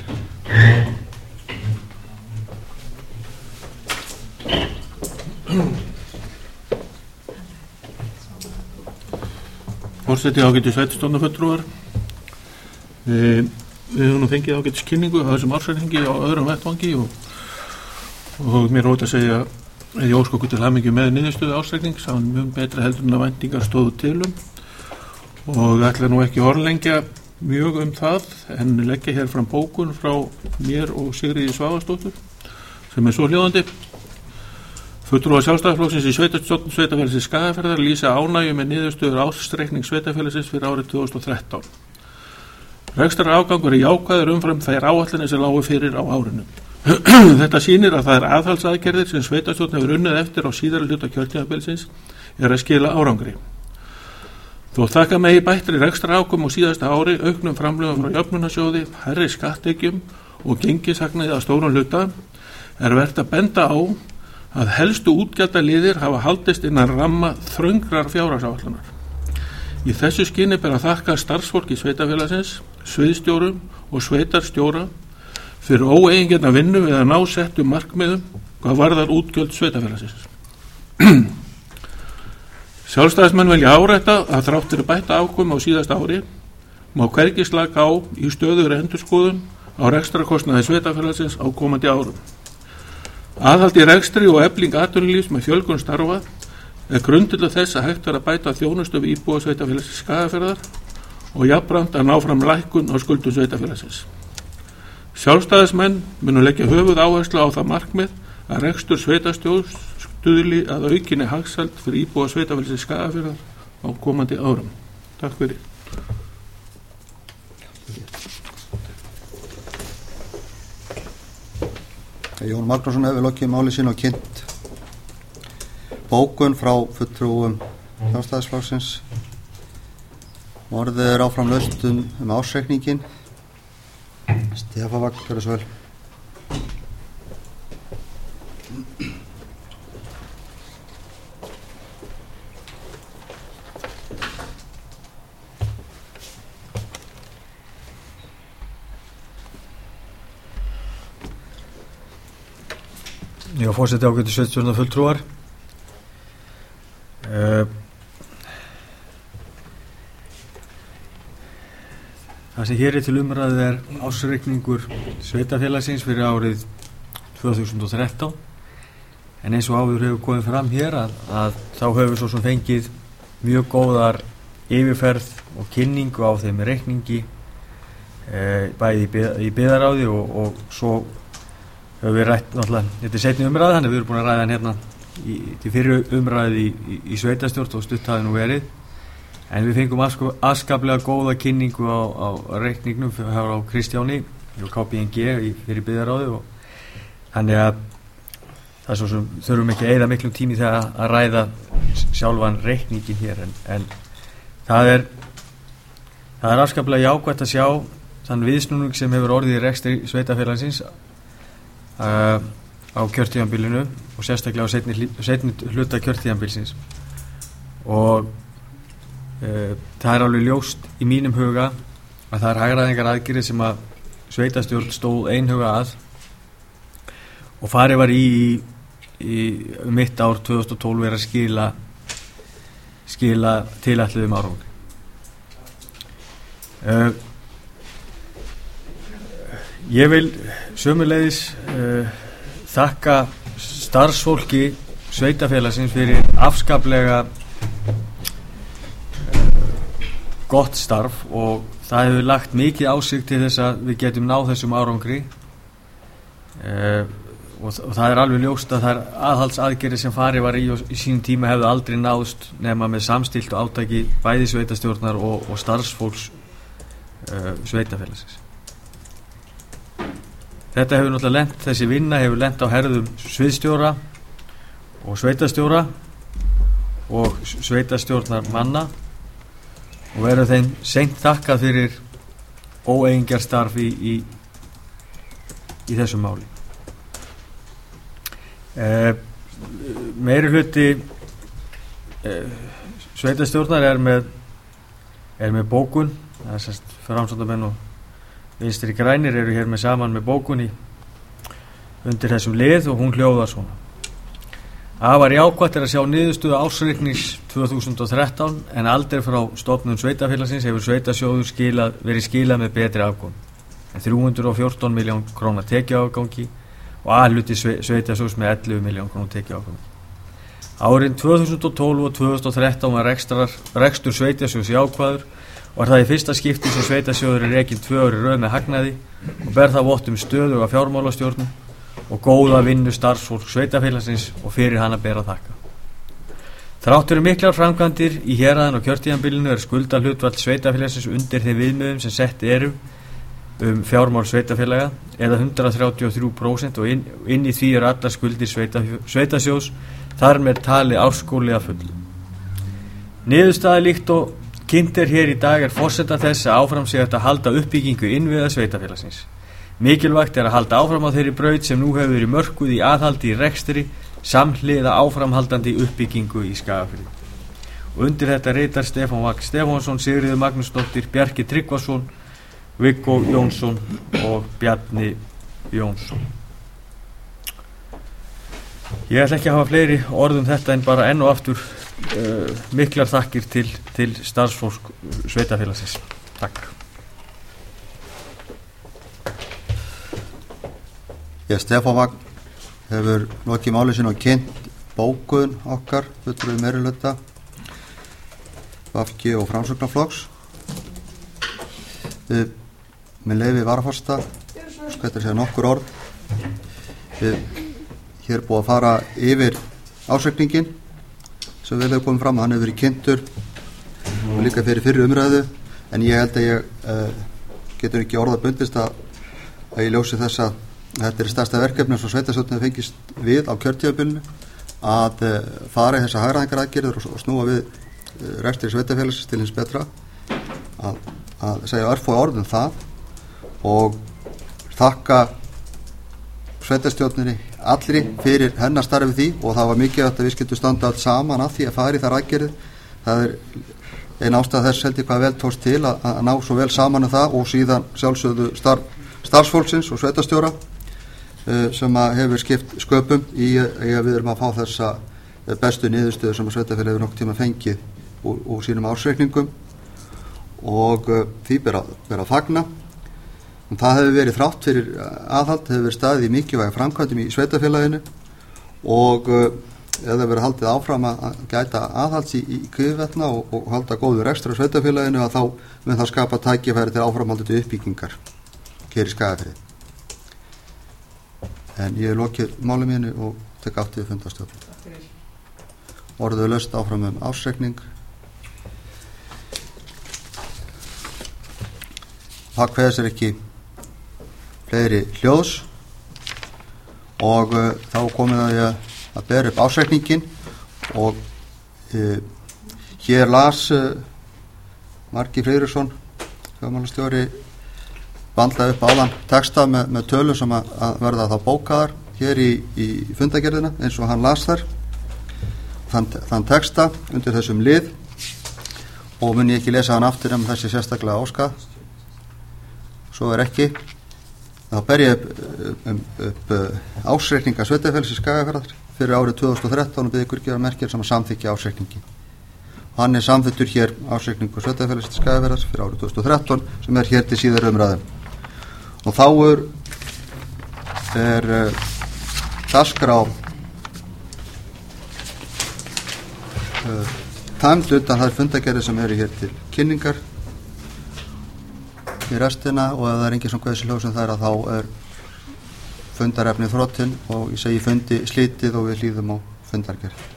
Forseti, ágætis sveitarstjórnarfulltrúar. Við, við höfum nú fengið ágætis kynningu á þessum ársreikningi á öðrum vettvangi og, og mér er ótt að segja að ég óska okkur til hamingju með niðurstöðu ársreiknings, það var mjög betra heldur en að væntingar stóðu til um og ætla nú ekki orðlengja mjög um það en leggja hér fram bókun frá mér og Sigríði Svavarsdóttur sem er svo hljóðandi. Fulltrúar Sjálfstæðisflokksins í sveitarstjórn sveitarfélagsins Skagafjarðar lýsa ánægju með niðurstöður ársreiknings sveitarfélagsins fyrir árið tvö þúsund og þrettán. Rekstrarafgangur er jákvæður umfram þær áætlanir sem lágu fyrir á árinu. Þetta sýnir að það er aðhaldsaðgerðir sem sveitarstjórn hefur unnið eftir á síðari hluta kjörtímabilsins er að skila árangri. Þó þakka megi bættri rekstrarafkomu á síðasta ári, auknum framlögum frá jöfnunarsjóði, hærri skatttekjum og gengishagnaði að stórum hluta, er vert að benda á að helstu útgjaldaliðir hafa haldist innan ramma þröngrar fjárhagsáætlunar. Í þessu skyni ber að þakka starfsfólki sveitarfélagsins, sviðstjórum og sveitarstjóra fyrir óeigingjörna vinnu við að ná settum markmiðum hvað varðar útgjöld sveitarfélagsins. Sjálfstæðismenn vilja árétta að þrátt fyrir bætta afkomu á síðasta ári má hvergi slaka á í stöðugri endurskoðun á rekstrarkostnaði sveitarfélagsins á komandi árum. Aðhald í rekstri og efling atvinnulífs með fjölgun starfa er grundvöllur þess að hægt er að bæta þjónustu við íbúa sveitarfélagsins Skagafjarðar og jafnframt að ná fram lækkun á skuldum sveitarfélagsins. Sjálfstæðismenn munu leggja höfuð áherslu á það markmið að rekstur sveitarstjórns stuðli að aukinni hagsæld fyrir íbúa sveitarfélagsins Skagafjarðar á komandi árum. Takk fyrir. Jón Magnússon hefur lokið máli sín og kynnt bókun frá fulltrúum Sjálfstæðisflokksins. Orðið er áfram laust um, um ársreikningin. Stefán Vagn, gjörðu svo vel. Já, forseti ágætu sveitarstjórnarfulltrúar. Uh, það sem hér er til umræðu er ársreikningur sveitarfélagsins fyrir árið tvö þúsund og þrettán, en eins og áður hefur komið fram hér að, að þá hefur svo sem fengið mjög góðar yfirferð og kynningu á þeim reikningi uh, bæði í, byð, í byðaráði og, og svo höfum við rætt náttúrulega, þetta er seinni umræða, þannig að við erum búin að ræða hann hérna í, til fyrir umræði í, í, í sveitarstjórn og stutt hafi nú verið, en við fengum afskaplega góða kynningu á, á reikningnum á Kristjáni og K P N G í, fyrir byggðaráði og þannig að það er svo sem þurfum ekki að eyða miklum tími þegar að ræða sjálfan reikningin hér, en, en það er það er afskaplega jákvætt að sjá þann viðsnúning sem hefur orðið í rekstri sveitarfélagsins Uh, á kjörtíðanbílinu og sérstaklega á seinni, seinni hluta kjörtíðanbílsins og uh, það er alveg ljóst í mínum huga að það er hagræðingar aðgerðir sem að sveitarstjórn stóð einhuga að og farið var í, í mitt ár tvö þúsund og tólf er að skila skila tilætluðum árangri. Uh, ég vil sömuleiðis uh, þakka starfsfólki sveitafélagsins fyrir afskaplega uh, gott starf og það hefur lagt mikið á sig til þess að við getum náð þessum árangri uh, og, og það er alveg ljóst að það er aðhaldsaðgerðir sem farið var í og í sínum tíma hefðu aldrei náðst nema með samstillt og átaki bæði sveitastjórnar og, og starfsfólks uh, sveitafélagsins. Þetta hefur náttúrulega lent, þessi vinna hefur lent á herðum sviðstjóra og sveitastjóra og sveitastjórnar manna og verður þeim seint þakkað fyrir óeigingjarnstarf í, í, í þessu máli. Eh, meiri hluti eh, sveitastjórnar er með, er með bókun, það er sérst framsóknarmenn og Vinstri grænir eru hér með saman með bókunni undir þessum lið og hún hljóðar svona. Afar jákvætt er að sjá niðurstöðu ársreiknings tvö þúsund og þrettán en aldrei frá stofnun sveitafélagsins hefur sveitasjóður skilað, verið skilað með betri afgang en þrjú hundruð og fjórtán milljón króna tekjuafgangi og A-hluti sveitasjóðs með ellefu milljón króna tekjuafgangi. Árin tvö þúsund og tólf og tvö þúsund og þrettán var rekstrar, rekstur sveitasjóðs jákvæður og er það í fyrsta skipti sem sveitasjóður er rekinn tvö ári röð með hagnaði og ber það vott um stöðuga fjármálastjórn og góða vinnu starfsfólk sveitafélagsins og fyrir hana ber að þakka. Þrátt fyrir miklar framkvæmdir í héraðan og kjörtímabilinu er skuldahlutfall sveitafélagsins undir þeim viðmiðum sem sett eru um fjármál sveitafélaga eða hundrað þrjátíu og þrjú prósent og inn, inn í því eru allar skuldir sveita, sveitasjóðs þar með tali árskóli að fullu. Niðurstaða líkt og kynnt er hér í dag er forsenda þess að áfram sé hægt að halda uppbyggingu innviða sveitafélagsins. Mikilvægt er að halda áfram á þeirri braut sem nú hefur verið mörkuð í aðhaldi í rekstri samhliða áframhaldandi uppbyggingu í Skagafirði. Og undir þetta ritar Stefán Vagn Stefánsson, Sigríður Magnúsdóttir, Bjarki Tryggvason, Viggo Jónsson og Bjarni Jónsson. Ég ætla ekki að hafa fleiri orð um þetta en bara enn og aftur uh, miklar þakkir til, til starfsfólk sveitafélagsins. Takk. Ég, Stefán Vagn, hefur lokið máli sín og kynnt bókun okkar, fulltrúi meirihluta, V G og Framsóknarflokks. Við, með leyfi varaforsta, skvættir segja nokkur orð. Við, hér búið að fara yfir ársreikningin sem vel hefur komið fram, hann hefur verið kynntur og líka fyrir fyrir umræðu en ég held að ég uh, getur ekki orða bundist að, að ég ljósi þess að þetta er stærsta verkefni sem sveitarstjórnin fengist við á kjörtímabilinu að uh, fara í þessa hagræðingaraðgerðir og, og snúa við uh, rekstri sveitarfélagsins til hins betra að, að segja örfá orð um það og þakka sveitarstjórninni allri fyrir hennar starfi því og það var mikið að við skildum standa allt saman að því að fara í þar aðgerðir. Það er ein ástæða þess held ég hvað vel tókst til að, að ná svo vel saman um það og síðan sjálfsögðu starf, starfsfólksins og sveitarstjóra uh, sem að hefur skipt sköpum í, í að við erum að fá þessa bestu niðurstöðu sem að sveitarfélag hefur nokkuð tíma fengið úr, úr sínum ársreikningum og uh, því ber að, ber að fagna. Og það hefur verið þrátt fyrir aðhald, hefur verið staðið í mikilvæga framkvæmdum í sveitafélaginu og uh, eða verið haldið áfram að gæta aðhalds í, í kviðvetna og, og halda góður ekstra sveitafélaginu að þá mun það skapa tækifæri til áframhaldandi uppbyggingar hér í Skagafirði. En ég hef lokið máli mínu og tek átt við fundarstjórn. Orðuðu laust áfram um ársreikning. Það kveðs er ekki fleiri hljóðs og uh, þá komið að ég að bera upp ársreikningin og uh, hér las uh, Margi Friðriksson fjármálastjóri vandlaði upp áðan texta með, með tölum sem að, að verða þá bókaðar hér í, í fundagerðina eins og hann las þar þann, þann texta undir þessum lið og mun ég ekki lesa hann aftur en þessi sérstaklega áskað. Svo er ekki. Þá ber ég upp, upp, upp ársreikninga sveitafélagsins Skagafjarðar fyrir árið tvö þúsund og þrettán og bið ykkur gera merkir sem að samþykja ársreikningi. Hann er samþykktur hér ársreikningur Sveitarfélagsins Skagafjarðar fyrir árið tvö þúsund og þrettán sem er hér til síðar umræðum. Og þá er, er uh, dagskrá uh, tæmd utan þær fundagerðir sem eru hér til kynningar í restina, og ef það er engin sem kveðsi hljóð sem það er að þá er fundarefnið þrotinn og ég segi fundi slítið og við hlýðum á fundargerð.